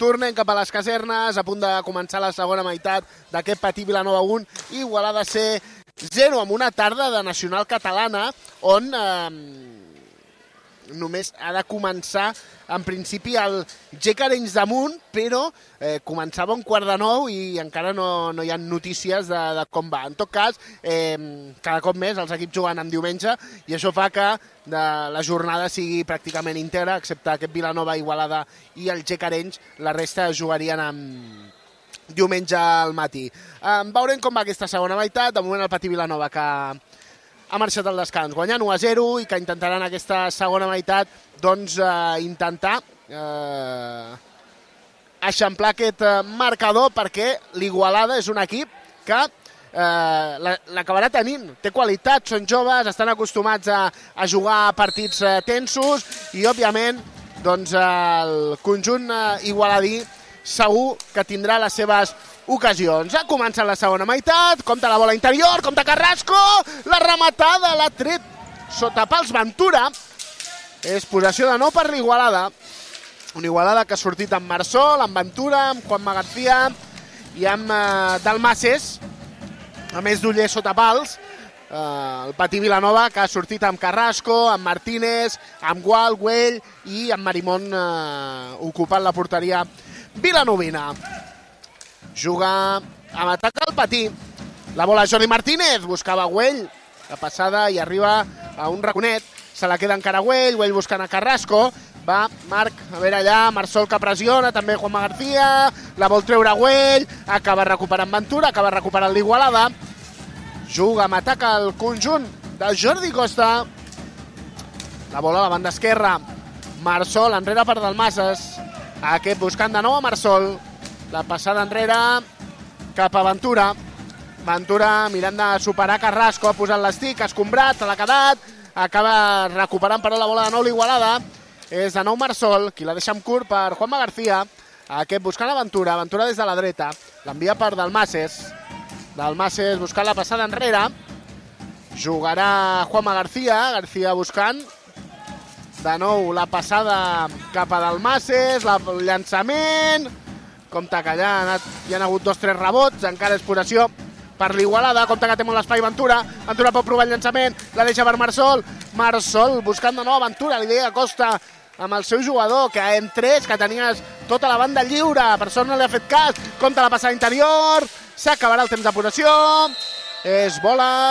Tornem cap a les casernes, a punt de començar la segona meitat d'aquest Patí Vilanova un, Igualada C zero, amb una tarda de nacional catalana on eh, només ha de començar en principi el G K Arenys damunt, però eh, començava un quart de nou i encara no, no hi ha notícies de, de com va. En tot cas, eh, cada cop més els equips juguen en diumenge i això fa que de la jornada sigui pràcticament íntegra, excepte aquest Vilanova, Igualada i el G K Arenys, la resta jugarien amb diumenge al matí. Eh, veurem com va aquesta segona meitat. De moment el Patí Vilanova, que ha marxat al descans guanyant u a zero i que intentaran aquesta segona meitat doncs eh, intentar eh, eixamplar aquest eh, marcador, perquè l'Igualada és un equip que eh, l'acabarà tenint. Té qualitat, són joves, estan acostumats a, a jugar partits eh, tensos i, òbviament, doncs, el conjunt eh, igualadí segur que tindrà les seves ocasions. Ha començat la segona meitat, compta la bola interior, compta Carrasco, la rematada, l'ha tret sota pals Ventura. És possessió de nou per l'Igualada. Una Igualada que ha sortit amb Marsol, amb Ventura, amb Juanma García i amb eh, Dalmases, a més d'Uller sota pals. Eh, el Patí Vilanova, que ha sortit amb Carrasco, amb Martínez, amb Gual, Güell i amb Marimón eh, ocupant la porteria vilanovina. Juga amb atac al Patí. La bola Jordi Martínez, buscava Güell, la passada i arriba a un raconet. Se la queda encara Güell, Güell buscant a Carrasco. Va Marc, a veure allà, Marsol que pressiona, també Juanma García, la vol treure Güell, acaba recuperant Ventura, acaba recuperant l'Igualada. Juga amb atac al conjunt de Jordi Costa. La bola a la banda esquerra. Marsol enrere per Dalmases. Aquest buscant de nou a Marsol. La passada enrere cap a Ventura. Ventura mirant de superar Carrasco, ha posat l'estic, ha escombrat, se l'ha quedat, acaba recuperant però la bola de nou l'Igualada. És de nou Marsol, qui la deixa amb curt per Juanma García. Aquest buscant a Ventura, Ventura des de la dreta, l'envia per Dalmases. Dalmases buscant la passada enrere. Jugarà Juanma García, García buscant. De nou la passada cap a Dalmases, el llançament, compte que allà ha anat, hi ha hagut dos o tres rebots, encara és possessió per l'Igualada, compte que té molt l'espai Ventura, Ventura pot provar el llançament, la deixa per Marsol, Marsol buscant de nou Ventura, li deia Costa amb el seu jugador, que en tres, que tenies tota la banda lliure, per sort no li ha fet cas, compte la passada interior, s'acabarà el temps de possessió, és bola,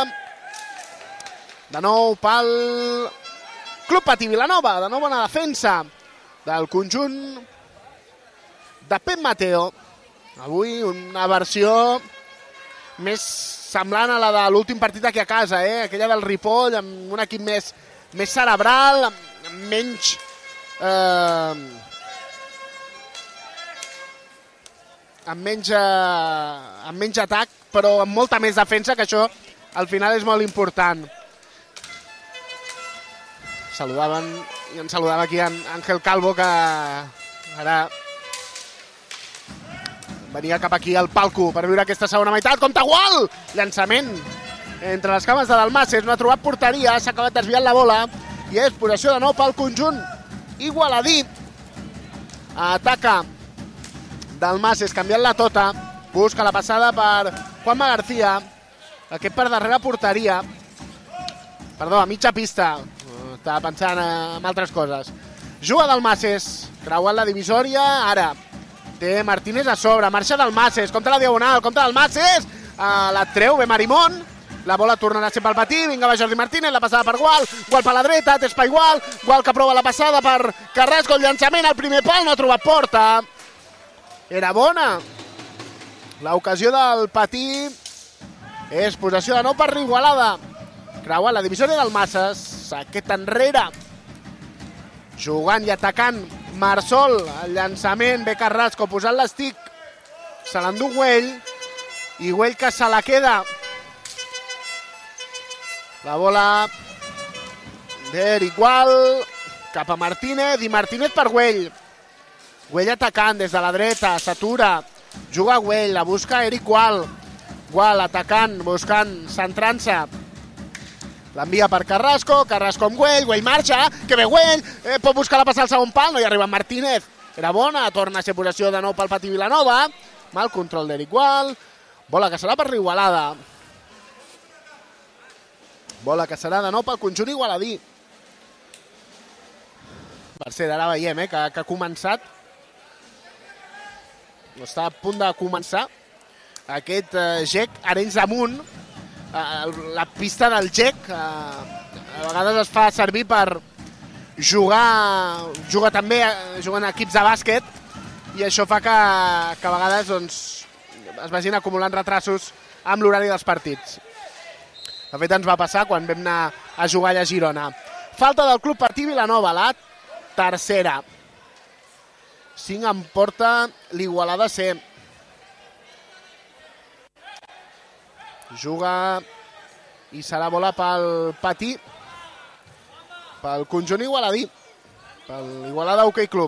de nou pel Club Patí Vilanova, de nou bona defensa del conjunt de Pep Mateo. Avui una versió més semblant a la de l'últim partit aquí a casa, eh? Aquella del Ripoll, amb un equip més, més cerebral, amb menys eh, amb menys eh, amb menys atac, però amb molta més defensa, que això al final és molt important. Saludaven, i ens saludava aquí en Ángel Calvo, que ara venia cap aquí al palco per viure aquesta segona meitat. Compte Gual! Llançament entre les cames de Dalmases, no ha trobat porteria, s'ha acabat desviant la bola i és possessió de nou pel conjunt igualadí. Ataca Dalmases, canviant-la tota, busca la passada per Juanma García, aquest per darrere porteria, perdó, a mitja pista. Estava pensant en altres coses. Juga Dalmases, creuant la divisòria, ara té Martínez a sobre, marxa Dalmases, compta la diagonal, compta Dalmases, uh, la treu bé Marimón, la bola tornarà sempre al Patí, vinga va Jordi Martínez, la passada per Gual, Gual per la dreta, té espai Gual, Gual que prova la passada per Carrasco, el llançament al primer pal, no ha trobat porta, era bona. L'ocasió del Patí és possessió de nou per l'Igualada. Creuant la divisió de Dalmases, aquest enrere, jugant i atacant Marsol, el llançament, ve Carrasco posant l'estic, se l'endú Güell, i Güell que se la queda. La bola d'Eric Gual, cap a Martínez, i Martínez per Güell. Güell atacant des de la dreta, s'atura, juga Güell, la busca Eric Gual. Gual atacant, buscant, centrant-se. L'envia per Carrasco, Carrasco amb Güell, Güell marxa, que ve Güell, eh, pot buscar la passada al segon pal, no hi arriba Martínez, era bona, torna a ser possessió de nou pel Patí Vilanova, mal control d'Eric Gual, bola que serà per l'Igualada. Bola que serà de nou pel conjunt igualadí. Per cert, ara veiem eh, que, que ha començat, està a punt de començar aquest eh, G E C Arenys damunt, eh, la pista del G E C, eh, a vegades es fa servir per jugar, jugar també, jugant equips de bàsquet, i això fa que, que a vegades doncs, es vagin acumulant retrasos amb l'horari dels partits. De fet, ens va passar quan vam anar a jugar allà a Girona. Falta del Club Patí Vilanova, la tercera. cinc en porta l'Igualada C. Juga i serà bola pel Patí, pel conjunt igualadí, pel Igualada Hockey Club.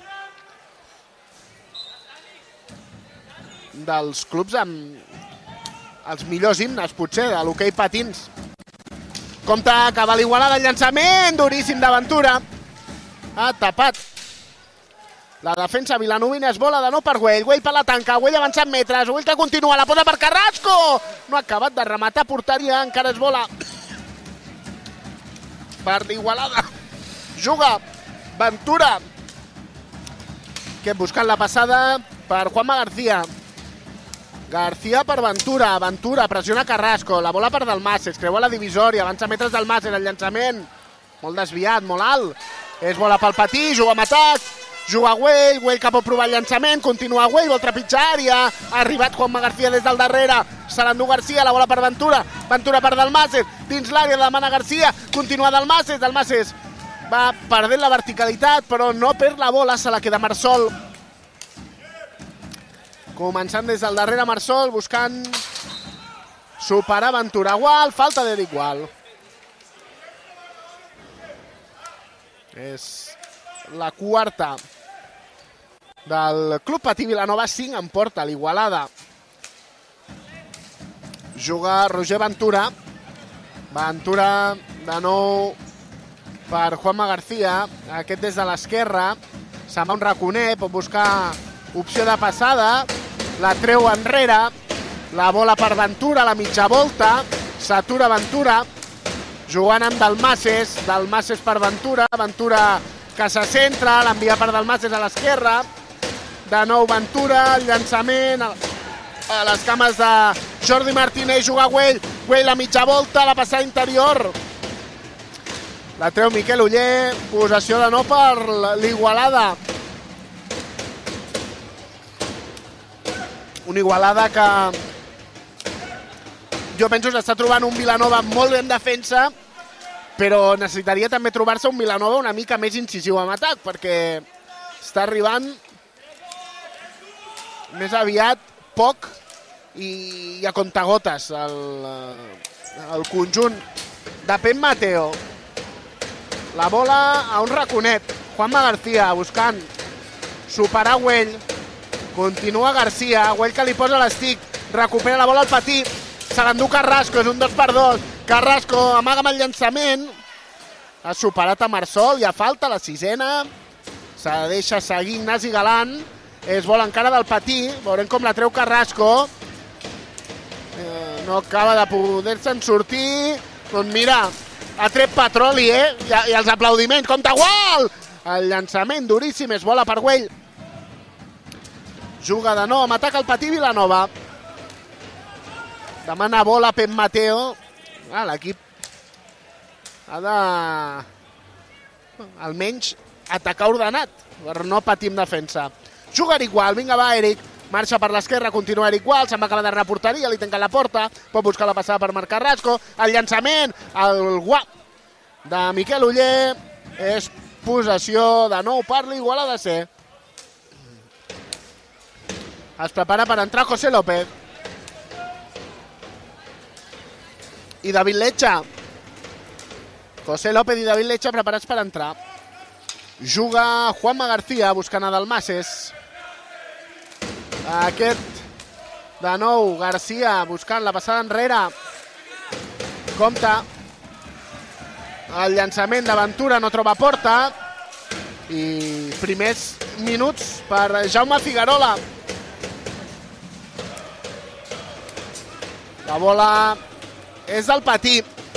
Dels clubs amb els millors himnes, potser, de l'hoquei patins. Compte que va l'Igualada, el llançament duríssim d'Aventura. Ha tapat la defensa vilanovina, es bola de nou per Güell. Güell per la tanca, Güell avançant metres, Güell que continua, la posa per Carrasco. No ha acabat de rematar porteria, encara es bola per l'Igualada. Juga Ventura, que buscant la passada per Juanma García. García per Ventura, Ventura pressiona Carrasco, la bola per Dalmases, creua la divisòria, avança metres Dalmases, el llançament molt desviat, molt alt, és bola pel Patí, juga amb atac, juga Güell, Güell que pot provar el llançament, continua Güell, vol trepitjar àrea, ha arribat Juanma García des del darrere, se l'endú García, la bola per Ventura, Ventura per Dalmases, dins l'àrea demana García, continua Dalmases, Dalmases va perdent la verticalitat, però no perd la bola, se la queda Marsol. Començant des del darrere Marsol, buscant superar Ventura. Gual, falta d'Eric Gual. És la quarta del Club Patí Vilanova, cinc en porta l'Igualada. Juga Roger Ventura. Ventura de nou per Juanma García. Aquest des de l'esquerra. Se'n va un raconer, pot buscar opció de passada. La treu enrere, la bola per Ventura, la mitja volta, s'atura Ventura, jugant amb Dalmases, Dalmases per Ventura, Ventura que se centra, l'envia per Dalmases a l'esquerra, de nou Ventura, el llançament a les cames de Jordi Martínez, juga Güell, Güell la mitja volta, la passada interior, la treu Miquel Oller, possessió de nou per l'Igualada. Una Igualada que jo penso que està trobant un Vilanova molt ben defensa, però necessitaria també trobar-se un Vilanova una mica més incisiu en atac, perquè està arribant més aviat poc i a contagotes el, el conjunt de Pep Mateo. La bola a un raconet, Juanma García buscant superar Güell. Continua García, Güell que li posa l'estic, recupera la bola al Patí, se l'endú Carrasco, és un dos per dos, Carrasco amaga amb el llançament, ha superat a Marsol, hi ha falta, la sisena, se deixa seguir Ignasi Galant, és bola encara del Patí, veurem com la treu Carrasco, eh, no acaba de poder-se'n sortir, doncs mira, ha tret petroli, eh, i, i els aplaudiments, compte Gual, el llançament duríssim, és bola per Güell. Juga de nou, amb atac al Patí Vilanova. Demana bola Pep Mateo. Ah, l'equip ha de almenys atacar ordenat per no patir en defensa. Juga Eric Gual, vinga va Eric. Marxa per l'esquerra, continua Eric Gual, se'n va acabar de reporteria, li tanca la porta, pot buscar la passada per Marc Carrasco. El llançament, el guap de Miquel Oller. És possessió de nou per l'Igualada C. Es prepara per entrar José López. I David Lecha. José López i David Lecha preparats per entrar. Juga Juanma García buscant a Dalmases. Aquest de nou García buscant la passada enrere. Compte. El llançament d'Aventura no troba porta. i primers minuts per Jaume Figuerola. La bola és del Patí.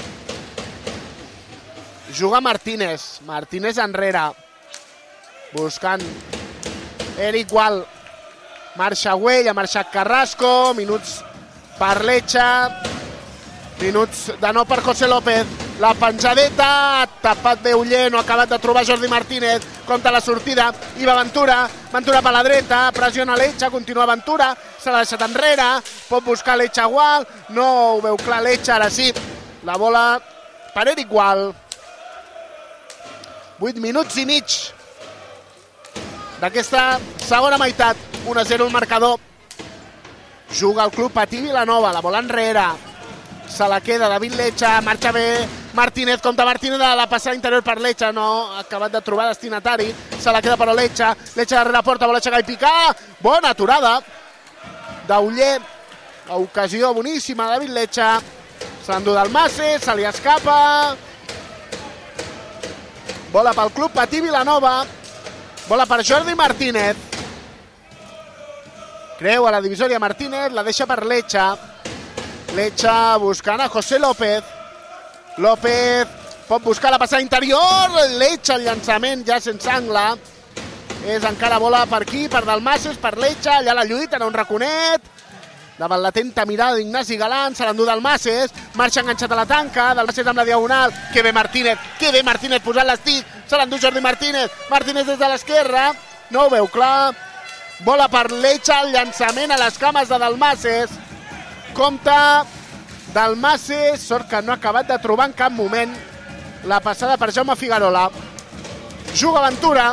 Juga Martínez. Martínez enrere. Buscant Eric Gual. Marxa Güell, ha marxat Carrasco. Minuts per Lecha. Minuts de nou per José López. La penjadeta, ha tapat bé Uller, no ha acabat de trobar Jordi Martínez. Compta la sortida, i va Ventura. Ventura per la dreta, pressiona Lecha, continua Ventura. Se l'ha deixat enrere, pot buscar Lecha Gual. No ho veu clar Lecha, ara sí. La bola per Eric Gual. vuit minuts i mig d'aquesta segona meitat. un a zero el marcador. Juga el club Patí Vilanova, la bola enrere. Se la queda David Lecha, marxa bé Martínez, compta Martínez de la passada interior per Lecha, no ha acabat de trobar destinatari. Se la queda però Lecha, Lecha darrere la porta, vol aixecar i picar. Bona aturada d'Uller. Ocasió boníssima de David Lecha. Se l'endú del Masse, se li escapa. Bola pel club Patí Vilanova. Bola per Jordi Martínez. Creu a la divisòria Martínez, la deixa per Lecha. Lecha buscant a José López. López pot buscar la passada interior. Lecha, el llançament ja sense angle. És encara bola per aquí, per Dalmases, per Lecha. Allà la lluita, en un raconet. Davant l'atenta mirada d'Ignasi Galán, se l'endú Dalmases. Marxa enganxat a la tanca. Dalmases amb la diagonal. Que bé Martínez, que bé Martínez posant l'estic. Se l'endú Jordi Martínez. Martínez des de l'esquerra. No ho veu clar. Bola per Lecha, el llançament a les cames de Dalmases. Compta Dalmases, sort que no ha acabat de trobar en cap moment la passada per Jaume Figuerola. Juga Ventura.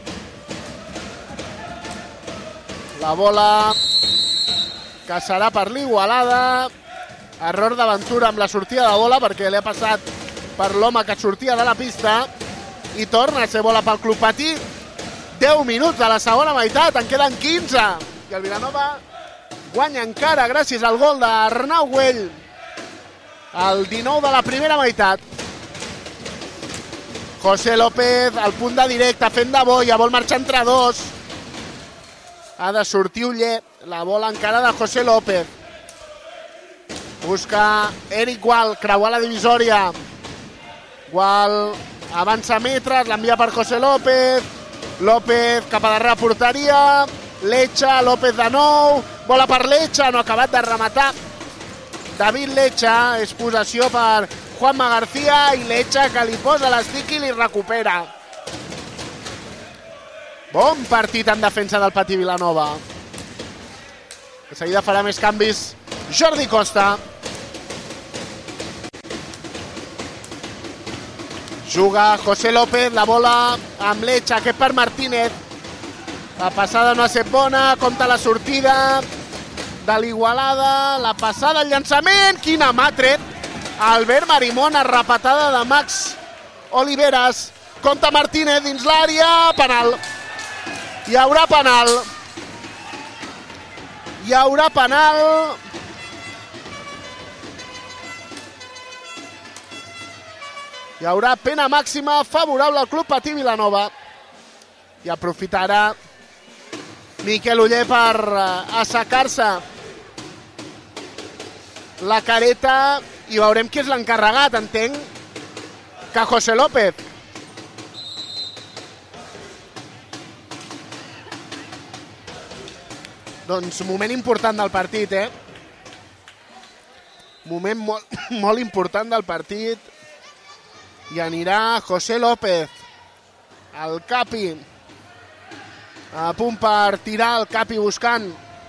La bola que serà per l'Igualada. Error de Ventura amb la sortida de bola perquè li ha passat per l'home que sortia de la pista i torna a ser bola pel Club Patí. deu minuts de la segona meitat, en queden quinze. I el Vilanova guanya encara gràcies al gol d'Arnau Güell. El dinou de la primera meitat. José López al punt de directe, fent de boia, vol marxar entre dos. Ha de sortir Uller. La bola encara de José López. Busca Eric Gual, creuar la divisòria. Gual avança metres, l'envia per José López. López cap a darrere porteria. Lecha, López de nou. Bola per Lecha, no ha acabat de rematar David Lecha. És possessió per Juanma García i Lecha que li posa l'estic i li recupera. Bon partit en defensa del Patí Vilanova. De seguida farà més canvis Jordi Costa. Juga José López, la bola amb Lecha, que per Martínez. La passada no ha estat bona, compta la sortida de l'Igualada. La passada, el llançament, quina mà ha tret Albert Marimón, repatada de Max Oliveras. Compta Martínez dins l'àrea, penal. Hi haurà penal. Hi haurà penal. Hi haurà pena màxima favorable al Club Patí Vilanova. I aprofitarà Miquel Uller per assecar-se la careta i veurem qui és l'encarregat. Entenc que José López. Doncs moment important del partit, eh? Moment molt, molt important del partit. I anirà José López. El Capi. A punt per tirar el Capi buscant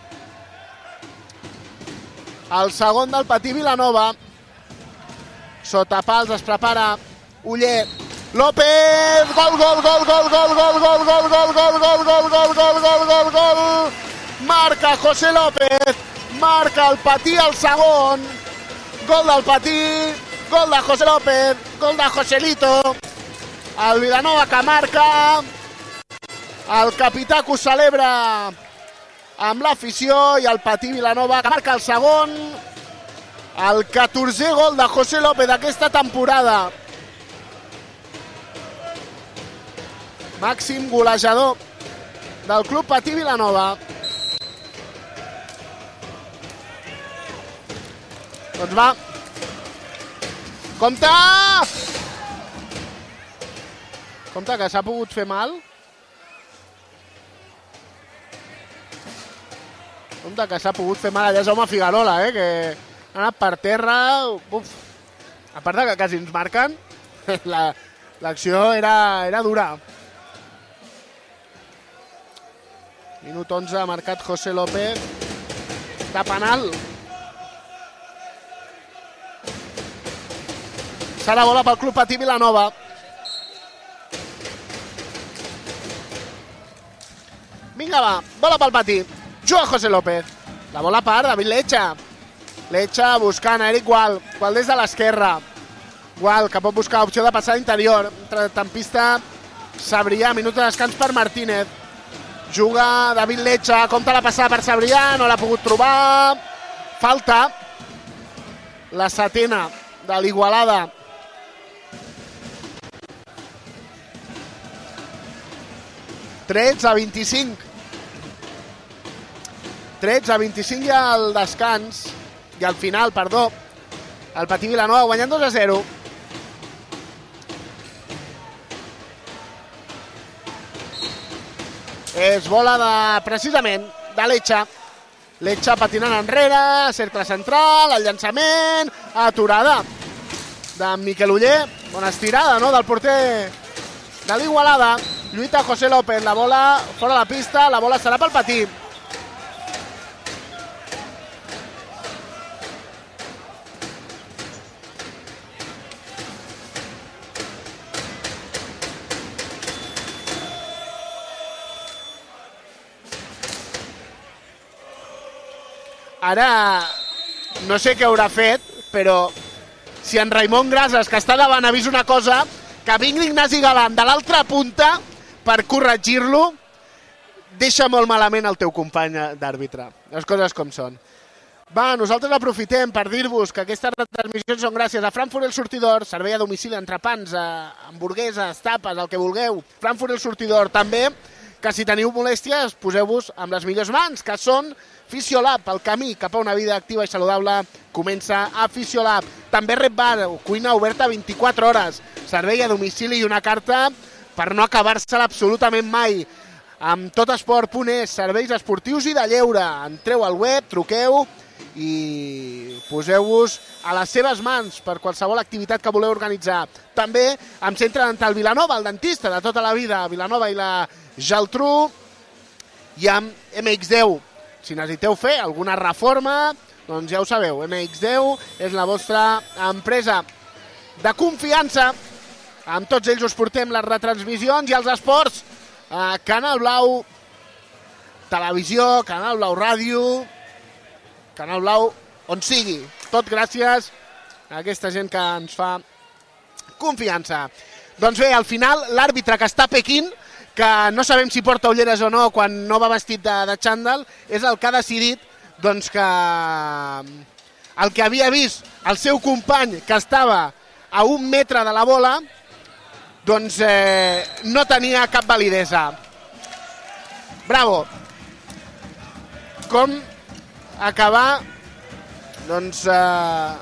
el segon del Patí Vilanova. Sota pals es prepara Uller. López! Gol, gol, gol, gol, gol, gol, gol, gol, gol, gol, gol, gol, gol, gol, gol, gol, gol. Marca José López. Marca el Patí el segon. Gol del Patí. Gol de José López. Gol de Joselito. El Vilanova que marca. El capità que ho celebra amb l'afició i el Patí Vilanova que marca el segon. El catorzè gol de José López d'aquesta temporada. màxim golejador del Club Patí Vilanova. Doncs va. Compte! Compte, que s'ha pogut fer mal. Compte, que s'ha pogut fer mal allà Jaume Figuerola, eh? Que ha anat per terra. Uf. A part de que quasi ens marquen, l'acció la, era, era dura. Minut onze, ha marcat José López. De penal. Serà bola pel Club Patí Vilanova. Vinga, va, bola pel Patí. Juga José López. La bola per David Lecha. Lecha buscant a Eric Gual. Gual des de l'esquerra. Gual, que pot buscar opció de passar interior. Tampista Sabrià. Minut de descans per Martínez. Juga David Lecha. Compte la passada per Sabrià. No l'ha pogut trobar. Falta. La setena de l'Igualada. tretze a vint-i-cinc. tretze a vint-i-cinc i al descans. I al final, perdó. El Patí Vilanova guanyant dos a zero. És bola de, precisament, de Lecha. Lecha patinant enrere, cercle central, el llançament, aturada de Miquel Oller. Bona estirada, no?, del porter de l'Igualada. Lluita José López, la bola fora de la pista, la bola serà pel Patí. Ara no sé què haurà fet, però si en Raimon Grases, que està davant, ha vist una cosa, que vingui Ignasi Galant de l'altra punta per corregir-lo, deixa molt malament el teu company d'àrbitre. Les coses com són. Va, nosaltres aprofitem per dir-vos que aquestes retransmissions són gràcies a Frankfurt El Sortidor, servei a domicili, entrepans, hamburgueses, tapes, el que vulgueu. Frankfurt El Sortidor també, que si teniu molèsties, poseu-vos amb les millors mans, que són Fisiolab, el camí cap a una vida activa i saludable comença a Fisiolab. També Red Bar, cuina oberta vint-i-quatre hores, servei a domicili i una carta per no acabar-se-la absolutament mai. Amb totesport punt es, serveis esportius i de lleure. Entreu al web, truqueu i poseu-vos a les seves mans per qualsevol activitat que voleu organitzar. També amb Centre Dental Vilanova, el dentista de tota la vida, Vilanova i la Geltrú, i amb M X deu. Si necessiteu fer alguna reforma, doncs ja ho sabeu, M X deu és la vostra empresa de confiança. Amb tots ells us portem les retransmissions i els esports. Uh, Canal Blau Televisió, Canal Blau Ràdio, Canal Blau on sigui. Tot gràcies a aquesta gent que ens fa confiança. Doncs bé, al final l'àrbitre que està a Pequín, que no sabem si porta ulleres o no quan no va vestit de, de xandall, és el que ha decidit doncs, que el que havia vist el seu company, que estava a un metre de la bola, doncs eh, no tenia cap validesa. Bravo. Com acabar doncs eh,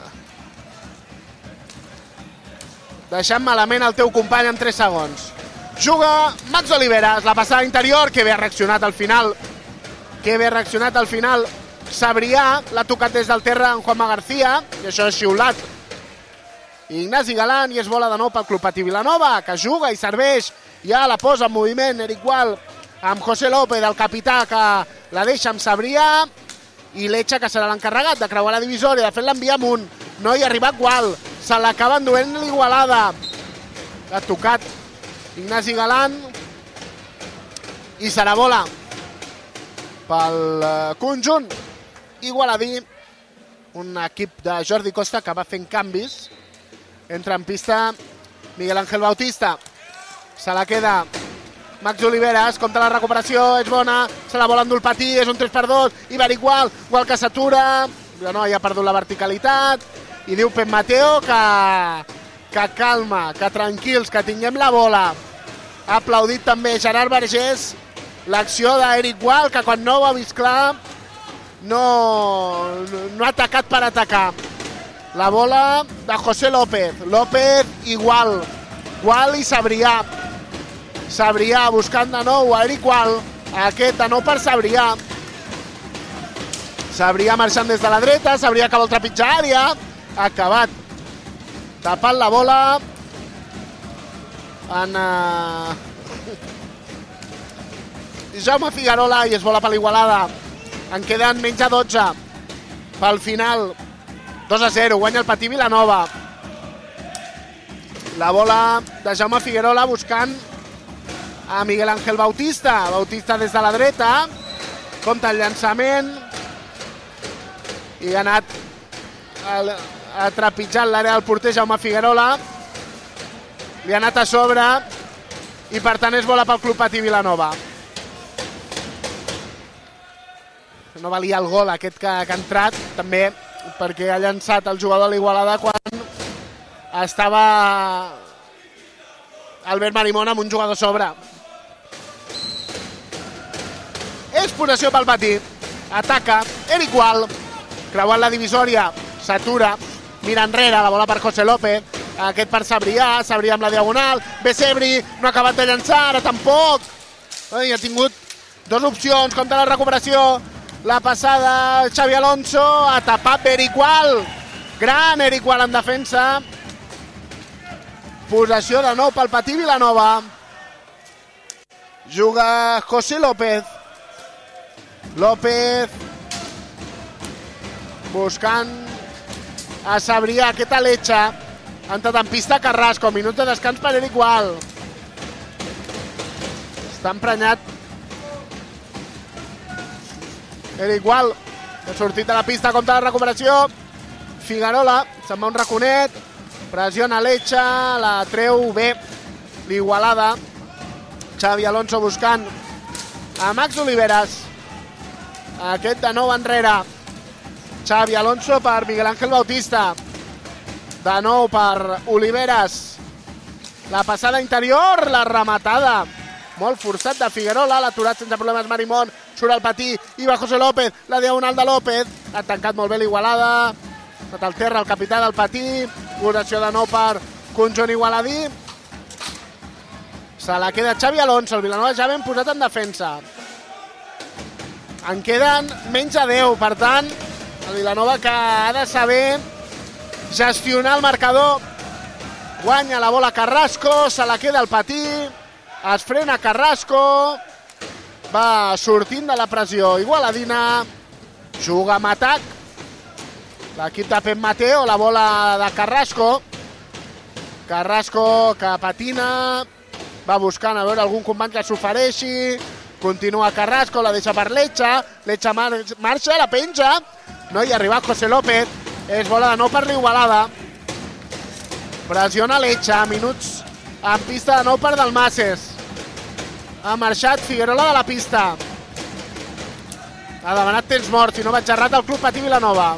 deixant malament el teu company en tres segons. Juga Max Oliveras, la passada interior, que bé ha reaccionat al final. Que bé ha reaccionat al final. Sabrià, l'ha tocat des del terra en Juanma García, i això és xiulat. Ignasi Galant, i és bola de nou pel Club Patí Vilanova, que juga i serveix. Ja la posa en moviment Eric Gual amb José López, el capità, que la deixa amb Sabrià, i Lecha, que serà l'encarregat de creuar la divisòria, de fet l'envia amunt. No hi ha arribat Gual, se l'acaba enduent l'Igualada. L'ha tocat Ignasi Galant i serà bola pel conjunt igualadí, un equip de Jordi Costa que va fent canvis. Entra en pista Miguel Ángel Bautista, se la queda Max Oliveras, compta la recuperació, és bona, se la vol endur el Patí, és un tres per dos, Iberic Gual, Gual que s'atura, no, ja ha perdut la verticalitat, i diu Pep Mateo que, que calma, que tranquils, que tinguem la bola. Ha aplaudit també Gerard Vergés l'acció d'Eric Gual, que quan no ho ha vist clar no, no ha atacat per atacar. La bola de José López. López i Gual. Gual i Sabrià. Sabrià buscant de nou a Eric Gual. Aquest de nou per Sabrià. Sabrià marxant des de la dreta. Sabrià que vol trepitjar àrea. Ha acabat tapant la bola en uh... Jaume Figuerola i es vola per l'Igualada. En queden menys de dotze pel final. dos a zero, guanya el Patí Vilanova. La bola de Jaume Figuerola buscant a Miguel Ángel Bautista. Bautista des de la dreta. Compta el llançament. I ha anat a trepitjar l'àrea del porter Jaume Figuerola. Li ha anat a sobre i per tant és bola pel Club Patí Vilanova. No valia el gol aquest que, que ha entrat, també perquè ha llançat el jugador de l'Igualada quan estava Albert Marimón amb un jugador a sobre. És possessió pel Patí. Ataca Eric Gual, creuant la divisòria, s'atura, mira enrere, la bola per José López, aquest per Sabrià, Sabrià amb la diagonal, Besebri, no ha acabat de llançar, ara tampoc. Ai, ha tingut dues opcions, compta la recuperació, la passada Xavi Alonso, ha tapat Eric Gual, gran Eric Gual en defensa. Possessió de nou pel Patí Vilanova. Juga José López. López buscant a Sabrià, aquest Alecha. Ha entrat en pista Carrasco, minut de descans per Eric Gual. Està emprenyat Eric Gual, ha sortit de la pista, compta la recuperació. Figuerola, se'n va un raconet, pressiona Alecha, la treu bé l'Igualada. Xavi Alonso buscant a Max Oliveras. Aquest de nou enrere. Xavi Alonso per Miguel Ángel Bautista. De nou per Oliveras. La passada interior, la rematada. Molt forçat de Figuerola, l'ha aturat sense problemes Marimón. Surt el Patí, i va José López, la diagonal de López. Ha tancat molt bé l'Igualada. Sota el terra el capità del Patí. Possessió de nou per conjunt igualadí. Se la queda Xavi Alonso. El Vilanova ja ben posat en defensa. En queden menys de deu, per tant, el Vilanova que ha de saber gestionar el marcador. Guanya la bola Carrasco, se la queda el Patí, es frena Carrasco, va sortint de la pressió igualadina, juga amb atac, l'equip de Pep Mateo, la bola de Carrasco, Carrasco que patina, va buscant a veure algun company que s'ofereixi, continua Carrasco, la deixa per Lecha, Lecha mar marxa, la penja, no hi ha arribat José López, és bola de nou per l'Igualada. Pressiona Lecha, minuts en pista de nou per Dalmases. Ha marxat Figuerola de la pista. Ha demanat temps mort, si no vaig errat el Club Patí Vilanova.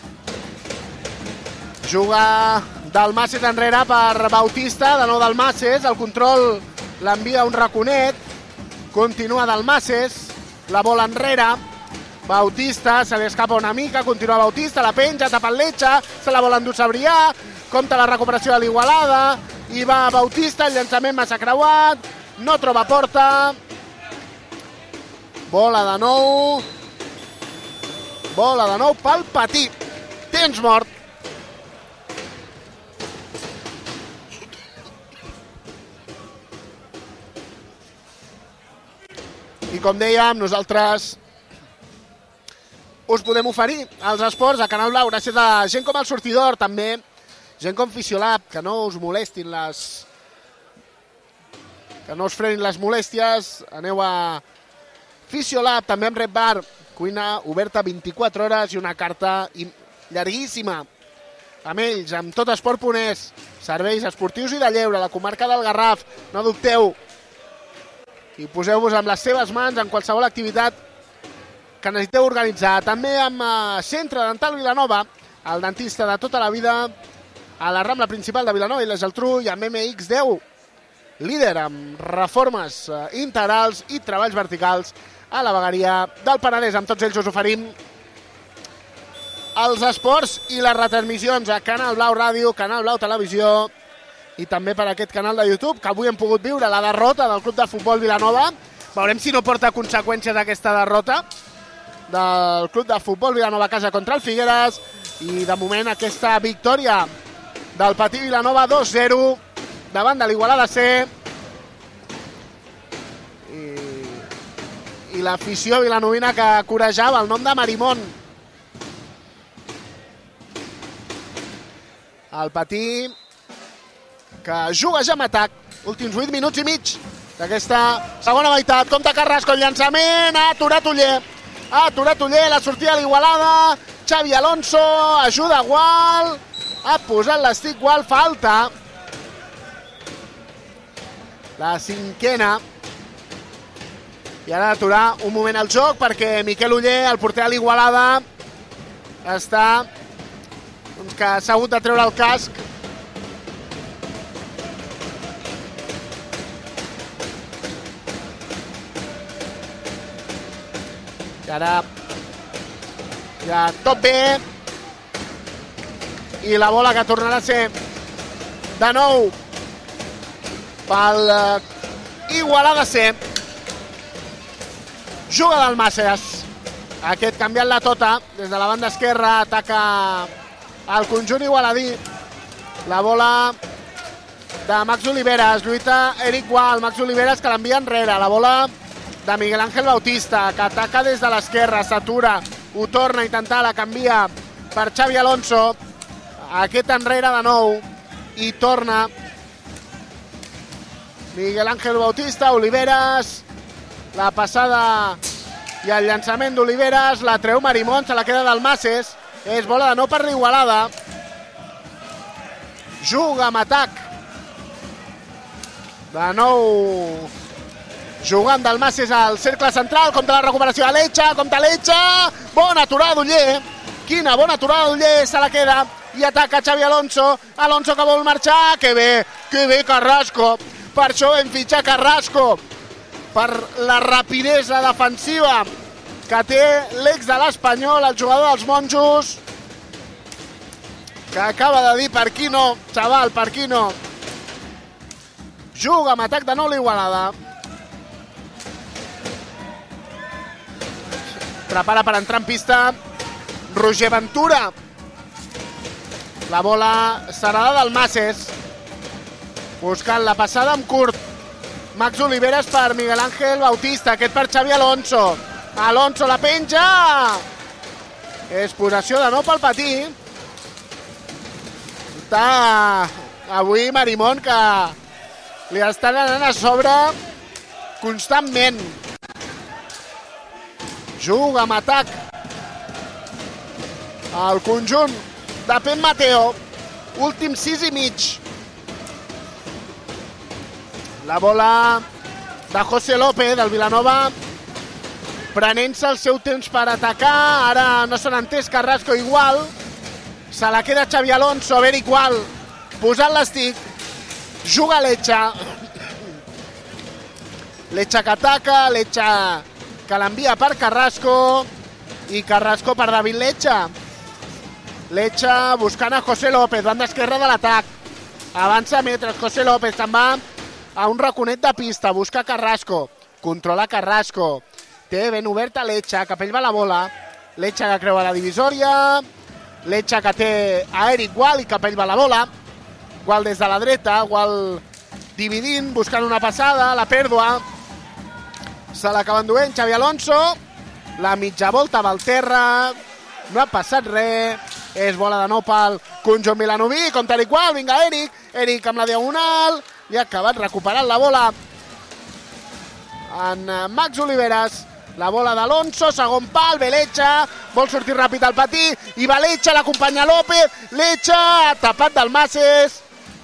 Juga Dalmases enrere per Bautista, de nou Dalmases, el control l'envia un raconet. Continua Dalmases, la bola enrere, Bautista, se li escapa una mica, continua Bautista, la penja, tapa el Lecha, se la vol endur Sabrià, compta la recuperació de l'Igualada, i va Bautista, el llançament massa creuat, no troba porta, bola de nou, bola de nou pel Patí, temps mort. I com dèiem, nosaltres us podem oferir els esports a Canal Blau gràcies a gent com el Sortidor, també gent com Fisiolab, que no us molestin les... que no us frenin les molèsties. Aneu a Fisiolab, també amb Red Bar, cuina oberta vint-i-quatre hores i una carta llarguíssima. Amb ells, amb tot esport punt es, serveis esportius i de lleure, la comarca del Garraf, no dubteu. I poseu-vos amb les seves mans en qualsevol activitat que necessiteu organitzar. També amb uh, Centre Dental Vilanova, el dentista de tota la vida, a la Rambla principal de Vilanova i la Geltrú, i amb M X deu. líder amb reformes integrals i treballs verticals a la vegueria del Penedès. Amb tots ells us oferim els esports i les retransmissions a Canal Blau Ràdio, Canal Blau Televisió i també per aquest canal de YouTube, que avui hem pogut viure la derrota del Club de Futbol Vilanova. Veurem si no porta conseqüències aquesta derrota del Club de Futbol Vilanova a casa contra el Figueres, i de moment aquesta victòria del Patí Vilanova dos zero davant de l'Igualada C, i, i l'afició vilanovina que corejava el nom de Marimón. El Patí que juga ja amb atac, últims vuit minuts i mig d'aquesta segona meitat. Compte Carrasco, el llançament, ha aturat Oller, ha aturat Oller, la sortida de l'Igualada, Xavi Alonso, ajuda Gual, ha posat l'estic Gual, falta. La cinquena. I ara d'aturar un moment el joc perquè Miquel Oller, el porter de l'Igualada, està doncs, que s'ha hagut de treure el casc. I ara ja tot bé. I la bola que tornarà a ser de nou pel Igualada C. Juga del Masses. Aquest canviant la tota des de la banda esquerra, ataca el conjunt igualadí. La bola de Max Oliveras, lluita Eric Gual, Max Oliveras que l'envia enrere. La bola de Miguel Ángel Bautista, que ataca des de l'esquerra, s'atura, ho torna a intentar, la canvia per Xavi Alonso. Aquest enrere de nou i torna Miguel Ángel Bautista, Oliveras, la passada i el llançament d'Oliveras, la treu Marimón, se la queda del Masses, és bola de nou per l'Igualada. Juga amb atac de nou, jugant del Masses al cercle central, compta la recuperació de Lecha, compta Lecha, bona aturada d'Oller, quina bona aturada d'Oller, se la queda i ataca Xavi Alonso, Alonso que vol marxar, que bé, que bé Carrasco, per això hem fitxat Carrasco, per la rapidesa defensiva que té l'ex de l'Espanyol, el jugador dels monjos, que acaba de dir per aquí no, xaval, per aquí no. Juga amb atac de nou l'Igualada. Prepara per entrar en pista Roger Ventura. La bola serà del Masses, buscant la passada amb curt. Max Oliveras per Miguel Ángel Bautista, aquest per Xavi Alonso. Alonso la penja. És possessió de nou pel Patí. Està avui Marimón que li estan anant a sobre constantment. Juga amb atac el conjunt de Pep Mateo. Últim sis i mig. La bola de José López, del Vilanova, prenent-se el seu temps per atacar. Ara no se n'ha entès Carrasco igual. Se la queda Xavi Alonso, a veure igual. Posant l'estic. Juga Lecha. Lecha que ataca, Lecha que l'envia per Carrasco i Carrasco per David Lecha. Lecha buscant a José López, banda esquerra de l'atac. Avança metres, José López se'n va a un raconet de pista, busca Carrasco, controla Carrasco, té ben oberta Lecha, cap ell va la bola, Lecha que creua la divisòria, Lecha que té a Eric Gual i cap ell va la bola, Gual des de la dreta, Gual dividint, buscant una passada, la pèrdua, se l'acaba enduent Xavi Alonso, la mitja volta va al terra, no ha passat res, és bola de nou pel conjunt vilanoví, compta Eric Gual, vinga Eric, Eric amb la diagonal, i ha acabat recuperant la bola en Max Oliveras. La bola d'Alonso, segon pal, ve Lecha, vol sortir ràpid al Patí, i va Lecha, l'acompanya López, Lecha, tapat del Masses.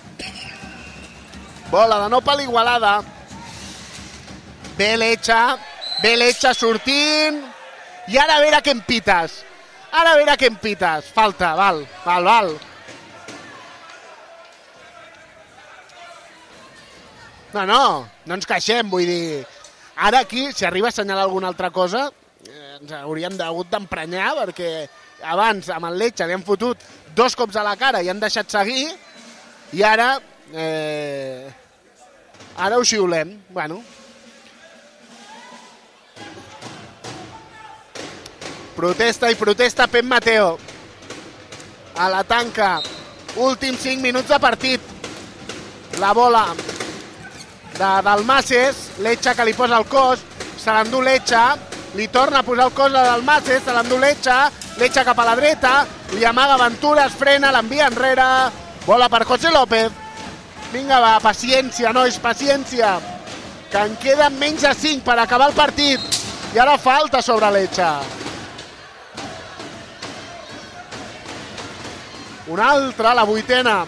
Bola de nou per l'Igualada. Ve Lecha, ve Lecha sortint, i ara a veure què em pites. Ara a veure què em pites. Falta, val, val, val. No, no, no ens queixem, vull dir... Ara aquí, si arriba a assenyalar alguna altra cosa, eh, ens hauríem hagut d'emprenyar, perquè abans amb el Lecce li han fotut dos cops a la cara i han deixat seguir, i ara... Eh, ara ho xiulem. Bueno. Protesta i protesta Pep Mateo. A la tanca. Últims cinc minuts de partit. La bola de Dalmases. Lecce que li posa el cos. Se l'endú Lecce. Li torna a posar el cos a Dalmases. Se l'endú Lecce. Lecce cap a la dreta. Li amaga Ventura. Es frena. L'envia enrere. Bola per José López. Vinga, va. Paciència, nois. Paciència. Que en queden menys de cinc per acabar el partit. I ara falta sobre Lecce. Una altra, la vuitena.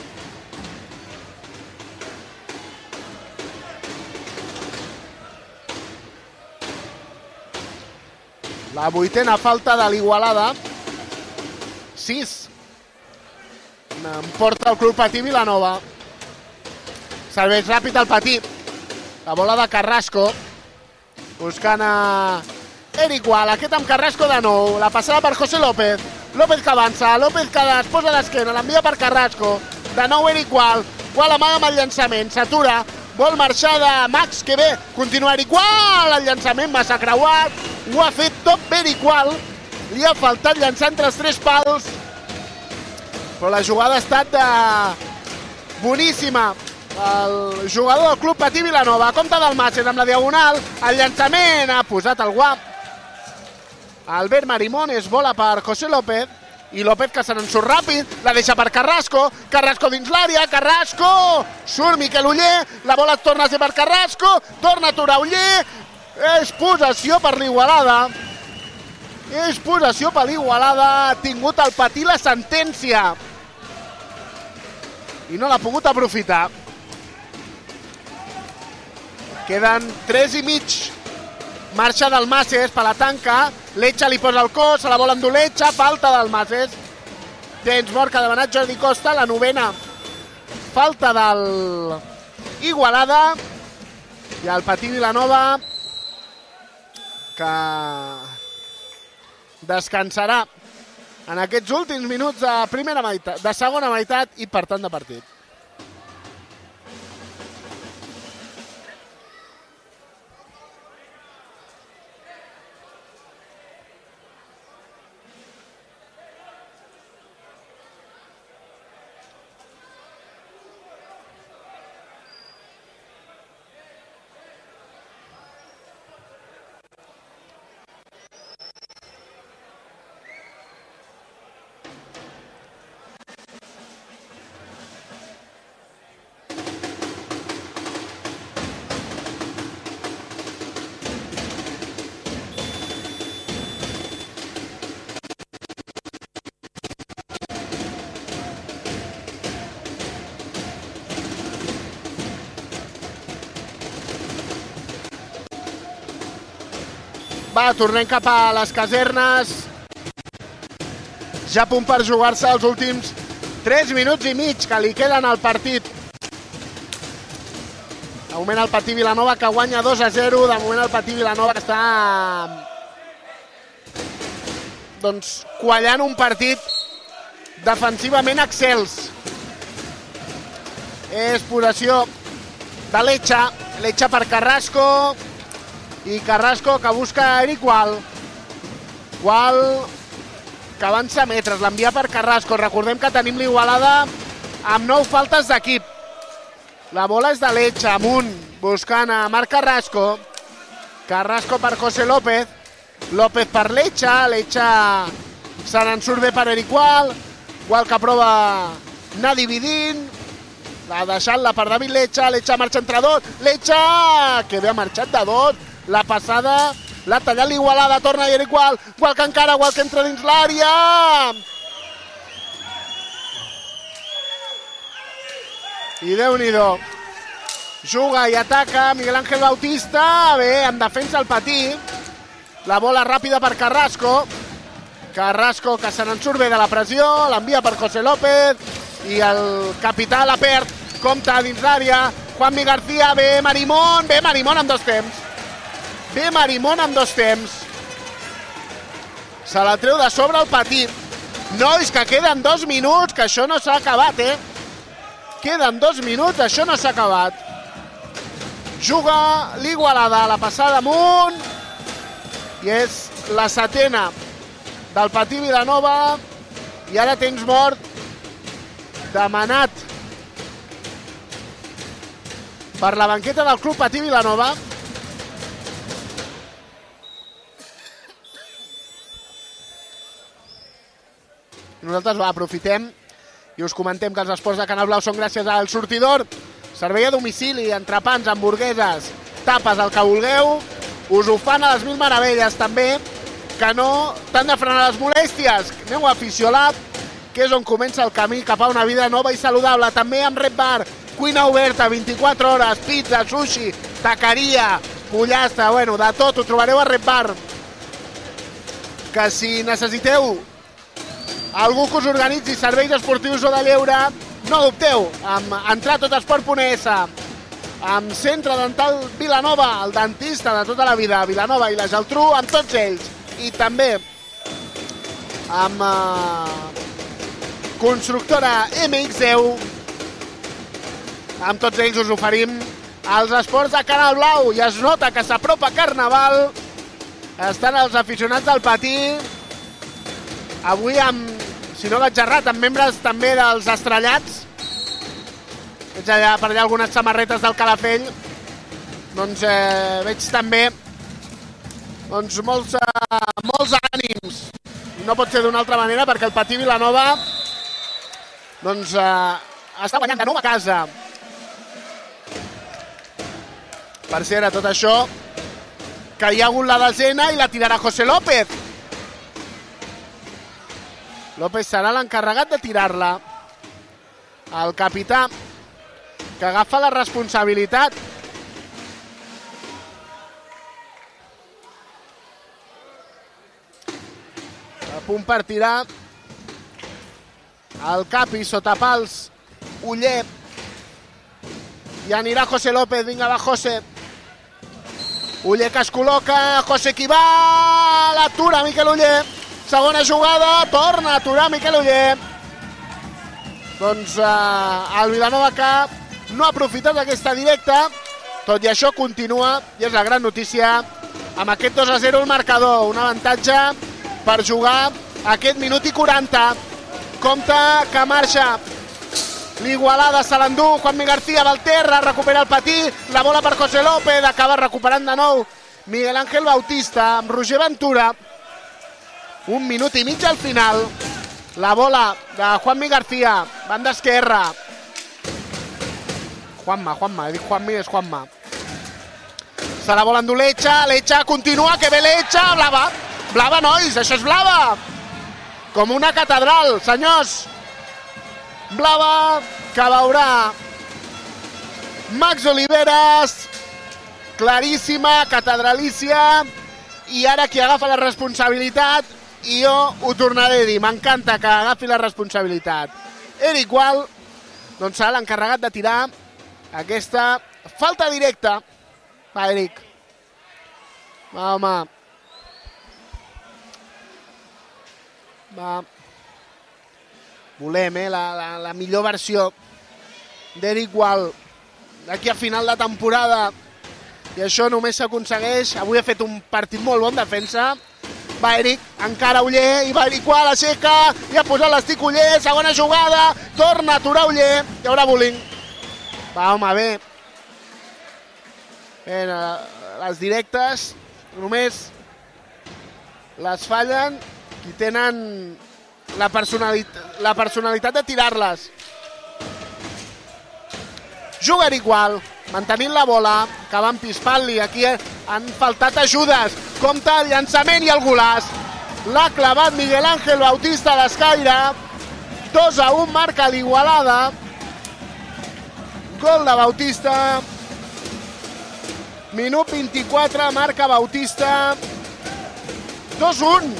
La vuitena falta de l'Igualada. sis. Em porta el Club Patí Vilanova. Serveix ràpid el Patí. La bola de Carrasco. Buscant a Eric Gual. Aquest amb Carrasco de nou. La passada per José López. López que avança, López que es posa a l'esquena, l'envia per Carrasco, de nou Eric Gual, Gual amaga amb el llançament, s'atura, vol marxar de Max, que bé, continua Eric Gual, el llançament massa creuat, ho ha fet tot bé Eric Gual, li ha faltat llançar entre els tres pals, però la jugada ha estat de... boníssima. El jugador del Club Patí Vilanova, compta del Màcer amb la diagonal, el llançament ha posat el guap, Albert Marimones, bola per José López, i López que se n'en surt ràpid, la deixa per Carrasco, Carrasco dins l'àrea, Carrasco, surt Miquel Oller, la bola torna a ser per Carrasco, torna a aturar Oller, és possessió per l'Igualada, és possessió per l'Igualada, ha tingut el Patí la sentència, i no l'ha pogut aprofitar. Queden tres i mig. Marxa Dalmases per la tanca, Lecce li posa el cos, se la vol endur Lecce, falta Dalmases. Temps mort que ha demanat Jordi Costa, la novena. Falta del Igualada i el Patí Vilanova que descansarà en aquests últims minuts de primera meitat, de segona meitat i per tant de partit. Va, tornem cap a les casernes. Ja a punt per jugar-se els últims tres minuts i mig que li queden al partit. De moment el Patí Vilanova que guanya dos a zero. De moment el Patí Vilanova que està doncs quallant un partit defensivament excels. És possessió de Lecce. Lecce per Carrasco. I Carrasco que busca Eric Gual. Gual que avança metres, l'envia per Carrasco. Recordem que tenim l'Igualada amb nou faltes d'equip. La bola és de Lecce, amunt, buscant a Marc Carrasco. Carrasco per José López. López per Lecce. Lecce se n'en surt bé per Eric Gual. Gual que prova anar dividint. L'ha deixat-la per David Lecce. Lecce marxa entre dos. Lecce que bé ha marxat de dos. La passada l'ha tallat l'Igualada, torna Eric Gual, Gual que encara, Gual que entra dins l'àrea. I Déu-n'hi-do. Juga i ataca Miguel Ángel Bautista, bé, en defensa el Patí. La bola ràpida per Carrasco. Carrasco que se n'en surt bé de la pressió, l'envia per José López i el capità la perd, compta dins l'àrea. Juanmi García, ve Marimón, ve Marimón amb dos temps. Ve Marimón amb dos temps. Se la treu de sobre el Petit. Nois, que queden dos minuts, que això no s'ha acabat, eh? Queden dos minuts, això no s'ha acabat. Juga l'Igualada, la passada amunt. I és la setena del Patí Vilanova. I ara temps mort demanat per la banqueta del Club Patí Vilanova. Nosaltres va, aprofitem i us comentem que els esports de Canal Blau són gràcies al Sortidor. Servei a domicili, entrepans, hamburgueses, tapes, el que vulgueu. Us ho fan a les mil meravelles, també, que no t'han de frenar les molèsties. Aneu a Fisiolab, que és on comença el camí cap a una vida nova i saludable. També amb Red Bar, cuina oberta, vint-i-quatre hores, pizza, sushi, taqueria, pollastre, bueno, de tot, ho trobareu a Red Bar. Que si necessiteu algú que us organitzi serveis esportius o de lleure, no dubteu, amb entrar a totesport punt es, amb Centre Dental Vilanova, el dentista de tota la vida, Vilanova i la Geltrú, amb tots ells, i també amb uh, constructora eme ics deu, amb tots ells us oferim els esports de Canal Blau, i es nota que s'apropa Carnaval, estan els aficionats del Patí, avui amb, si no vaig errat, amb membres també dels Estrellats. Veig allà, per allà algunes samarretes del Calafell. Doncs eh, veig també doncs, molts, eh, molts ànims. I no pot ser d'una altra manera perquè el Patí Vilanova doncs, eh, està guanyant de nou a casa. Per cert, a tot això, que hi ha hagut la desena i la tirarà José López. López serà l'encarregat de tirar-la. El capità, que agafa la responsabilitat. A punt per tirar. El capi, sota pals, Uller. I anirà José López. Vinga, va, José. Uller que es col·loca. José qui va. L'atura Miquel Uller. Segona jugada, torna a aturar Miquel Uller. Doncs eh, el Vilanova que no ha aprofitat aquesta directa, tot i això continua, i és la gran notícia, amb aquest dos a zero el marcador, un avantatge per jugar aquest minut i quaranta. Compte que marxa l'Igualada, se l'endú, Juanmi García del terra, recupera el Patí, la bola per José López, acaba recuperant de nou Miguel Ángel Bautista amb Roger Ventura. Un minut i mig al final. La bola de Juanmi García, banda esquerra. Juanma, Juanma, he dit Juanmi, és Juanma. Se la volen dur Lecha, Lecha continua, que ve Lecha, blava. Blava, nois, això és blava. Com una catedral, senyors. Blava, que veurà Max Oliveras, claríssima, catedralícia, i ara qui agafa la responsabilitat, i jo ho tornaré a dir, m'encanta que agafi la responsabilitat. Eric Gual, doncs serà l'encarregat de tirar aquesta falta directa. Va, Eric. Va, home. Va. Volem, eh, la, la, la millor versió d'Eric Gual d'aquí a final de temporada. I això només s'aconsegueix. Avui ha fet un partit molt bon, defensa. Va Eric, encara Uller, i va Eric Gual, aixeca, i ha posat l'estic Uller, segona jugada, torna a aturar Uller, i haurà bowling. Va, home, bé. Bé, les directes només les fallen qui tenen la personalitat, la personalitat de tirar-les. Juga Eric Gual, mantenint la bola, que van pispant-li. Aquí han faltat ajudes. Compte el llançament i el golaç. L'ha clavat Miguel Ángel Bautista a l'escaire. dos a un marca l'Igualada. Gol de Bautista. Minut vint-i-quatre, marca Bautista. dos a un.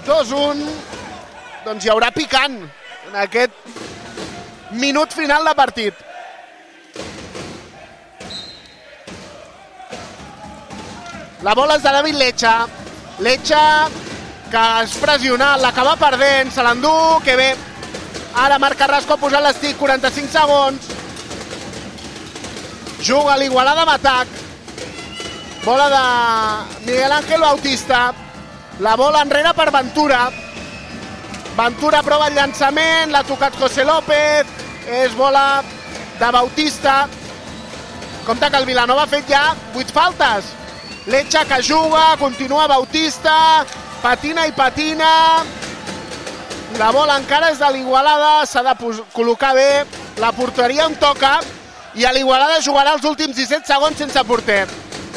dos un. Doncs hi haurà picant en aquest minut final de partit. La bola és de David Lecha. Lecha, que és pressionat, l'acaba perdent, se l'endú, que bé. Ara Marc Carrasco ha posat l'estic, quaranta-cinc segons. Juga l'Igualada amb atac. Bola de Miguel Ángel Bautista. La bola enrere per Ventura. Ventura prova el llançament, l'ha tocat José López. És bola de Bautista. Compte que el Vilanova ha fet ja vuit faltes. Lecha que juga, continua Bautista, patina i patina. La bola encara és de l'Igualada, s'ha de col·locar bé la porteria on toca i a l'Igualada jugarà els últims disset segons sense porter.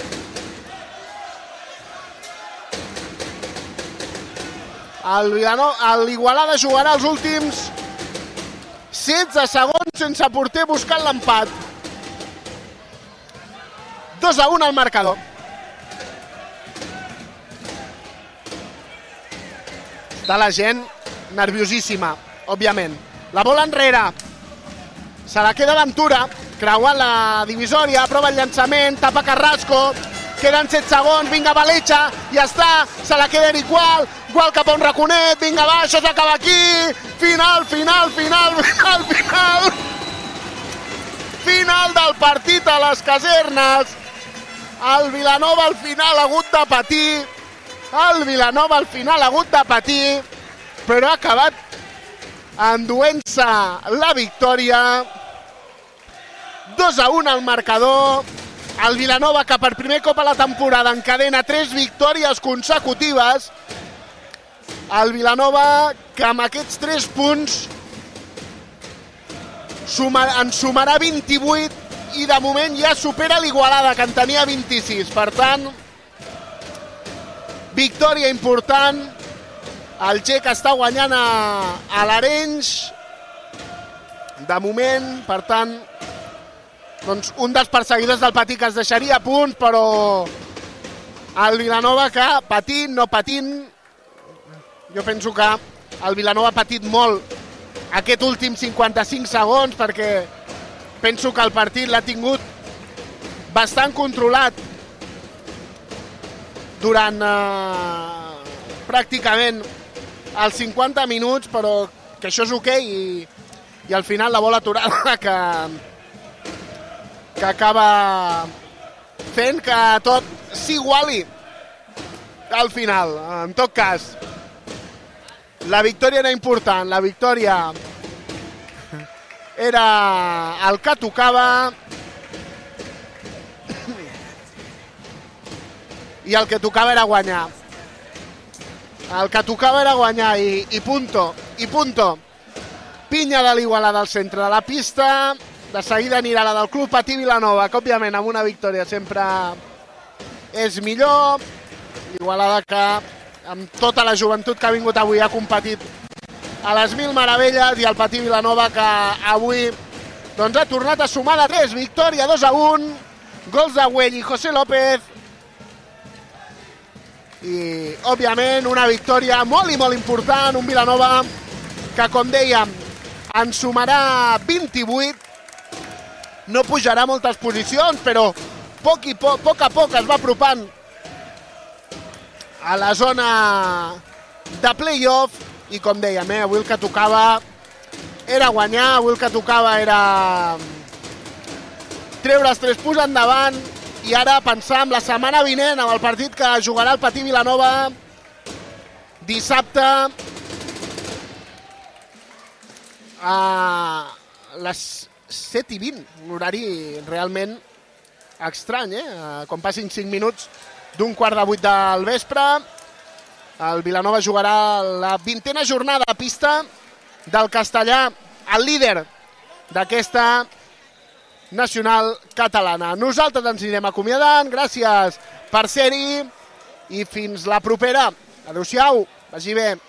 L'Igualada jugarà els últims setze segons sense porter buscant l'empat. dos a un al marcador. Està la gent nerviosíssima, òbviament. La bola enrere. Se la queda Ventura, creuant la divisòria, prova el llançament, tapa Carrasco, queden set segons, vinga, va Lecha, ja està, se la queda Eric Gual, Gual cap a un raconet, vinga, va, això s'acaba aquí, final, final, final, final, final, final del partit a les casernes. El Vilanova al final ha hagut de patir, el Vilanova al final ha hagut de patir, però ha acabat enduent-se la victòria. dos a un al marcador. El Vilanova, que per primer cop a la temporada encadena tres victòries consecutives. El Vilanova, que amb aquests tres punts suma, en sumarà vint-i-vuit i de moment ja supera l'Igualada, que en tenia vint-i-sis. Per tant, victòria important. El G que està guanyant a, a l'Arenys. De moment, per tant, doncs un dels perseguidors del Patí que es deixaria punts, però el Vilanova que patint, no patint, jo penso que el Vilanova ha patit molt aquest últim cinquanta-cinc segons, perquè penso que el partit l'ha tingut bastant controlat durant eh, pràcticament els cinquanta minuts, però que això és ok i, i al final la bola aturada que, que acaba fent que tot s'iguali al final. En tot cas, la victòria era important, la victòria era el que tocava i el que tocava era guanyar. El que tocava era guanyar i, i punto, i punto. Pinya de l'Igualada al centre de la pista, de seguida anirà la del Club Patí Vilanova, que òbviament amb una victòria sempre és millor. L'Igualada que amb tota la joventut que ha vingut avui ha competit a les mil meravelles, i el Patí Vilanova que avui doncs, ha tornat a sumar de tres, victòria dos a un, gols de Güell i José López, i òbviament una victòria molt i molt important, un Vilanova que, com dèiem, en sumarà vint-i-vuit, no pujarà moltes posicions, però poc, i poc, poc a poc es va apropant a la zona de play-off, i com dèiem, eh, avui el que tocava era guanyar, avui el que tocava era treure els tres punts endavant, i ara pensar en la setmana vinent, amb el partit que jugarà el Patí Vilanova dissabte a les set i vint, un horari realment estrany, eh? Com passin cinc minuts d'un quart de vuit del vespre. El Vilanova jugarà la vintena jornada a pista del Castellà, el líder d'aquesta nacional catalana. Nosaltres ens anirem acomiadant, gràcies per ser-hi i fins la propera. Adéu-siau, vagi bé.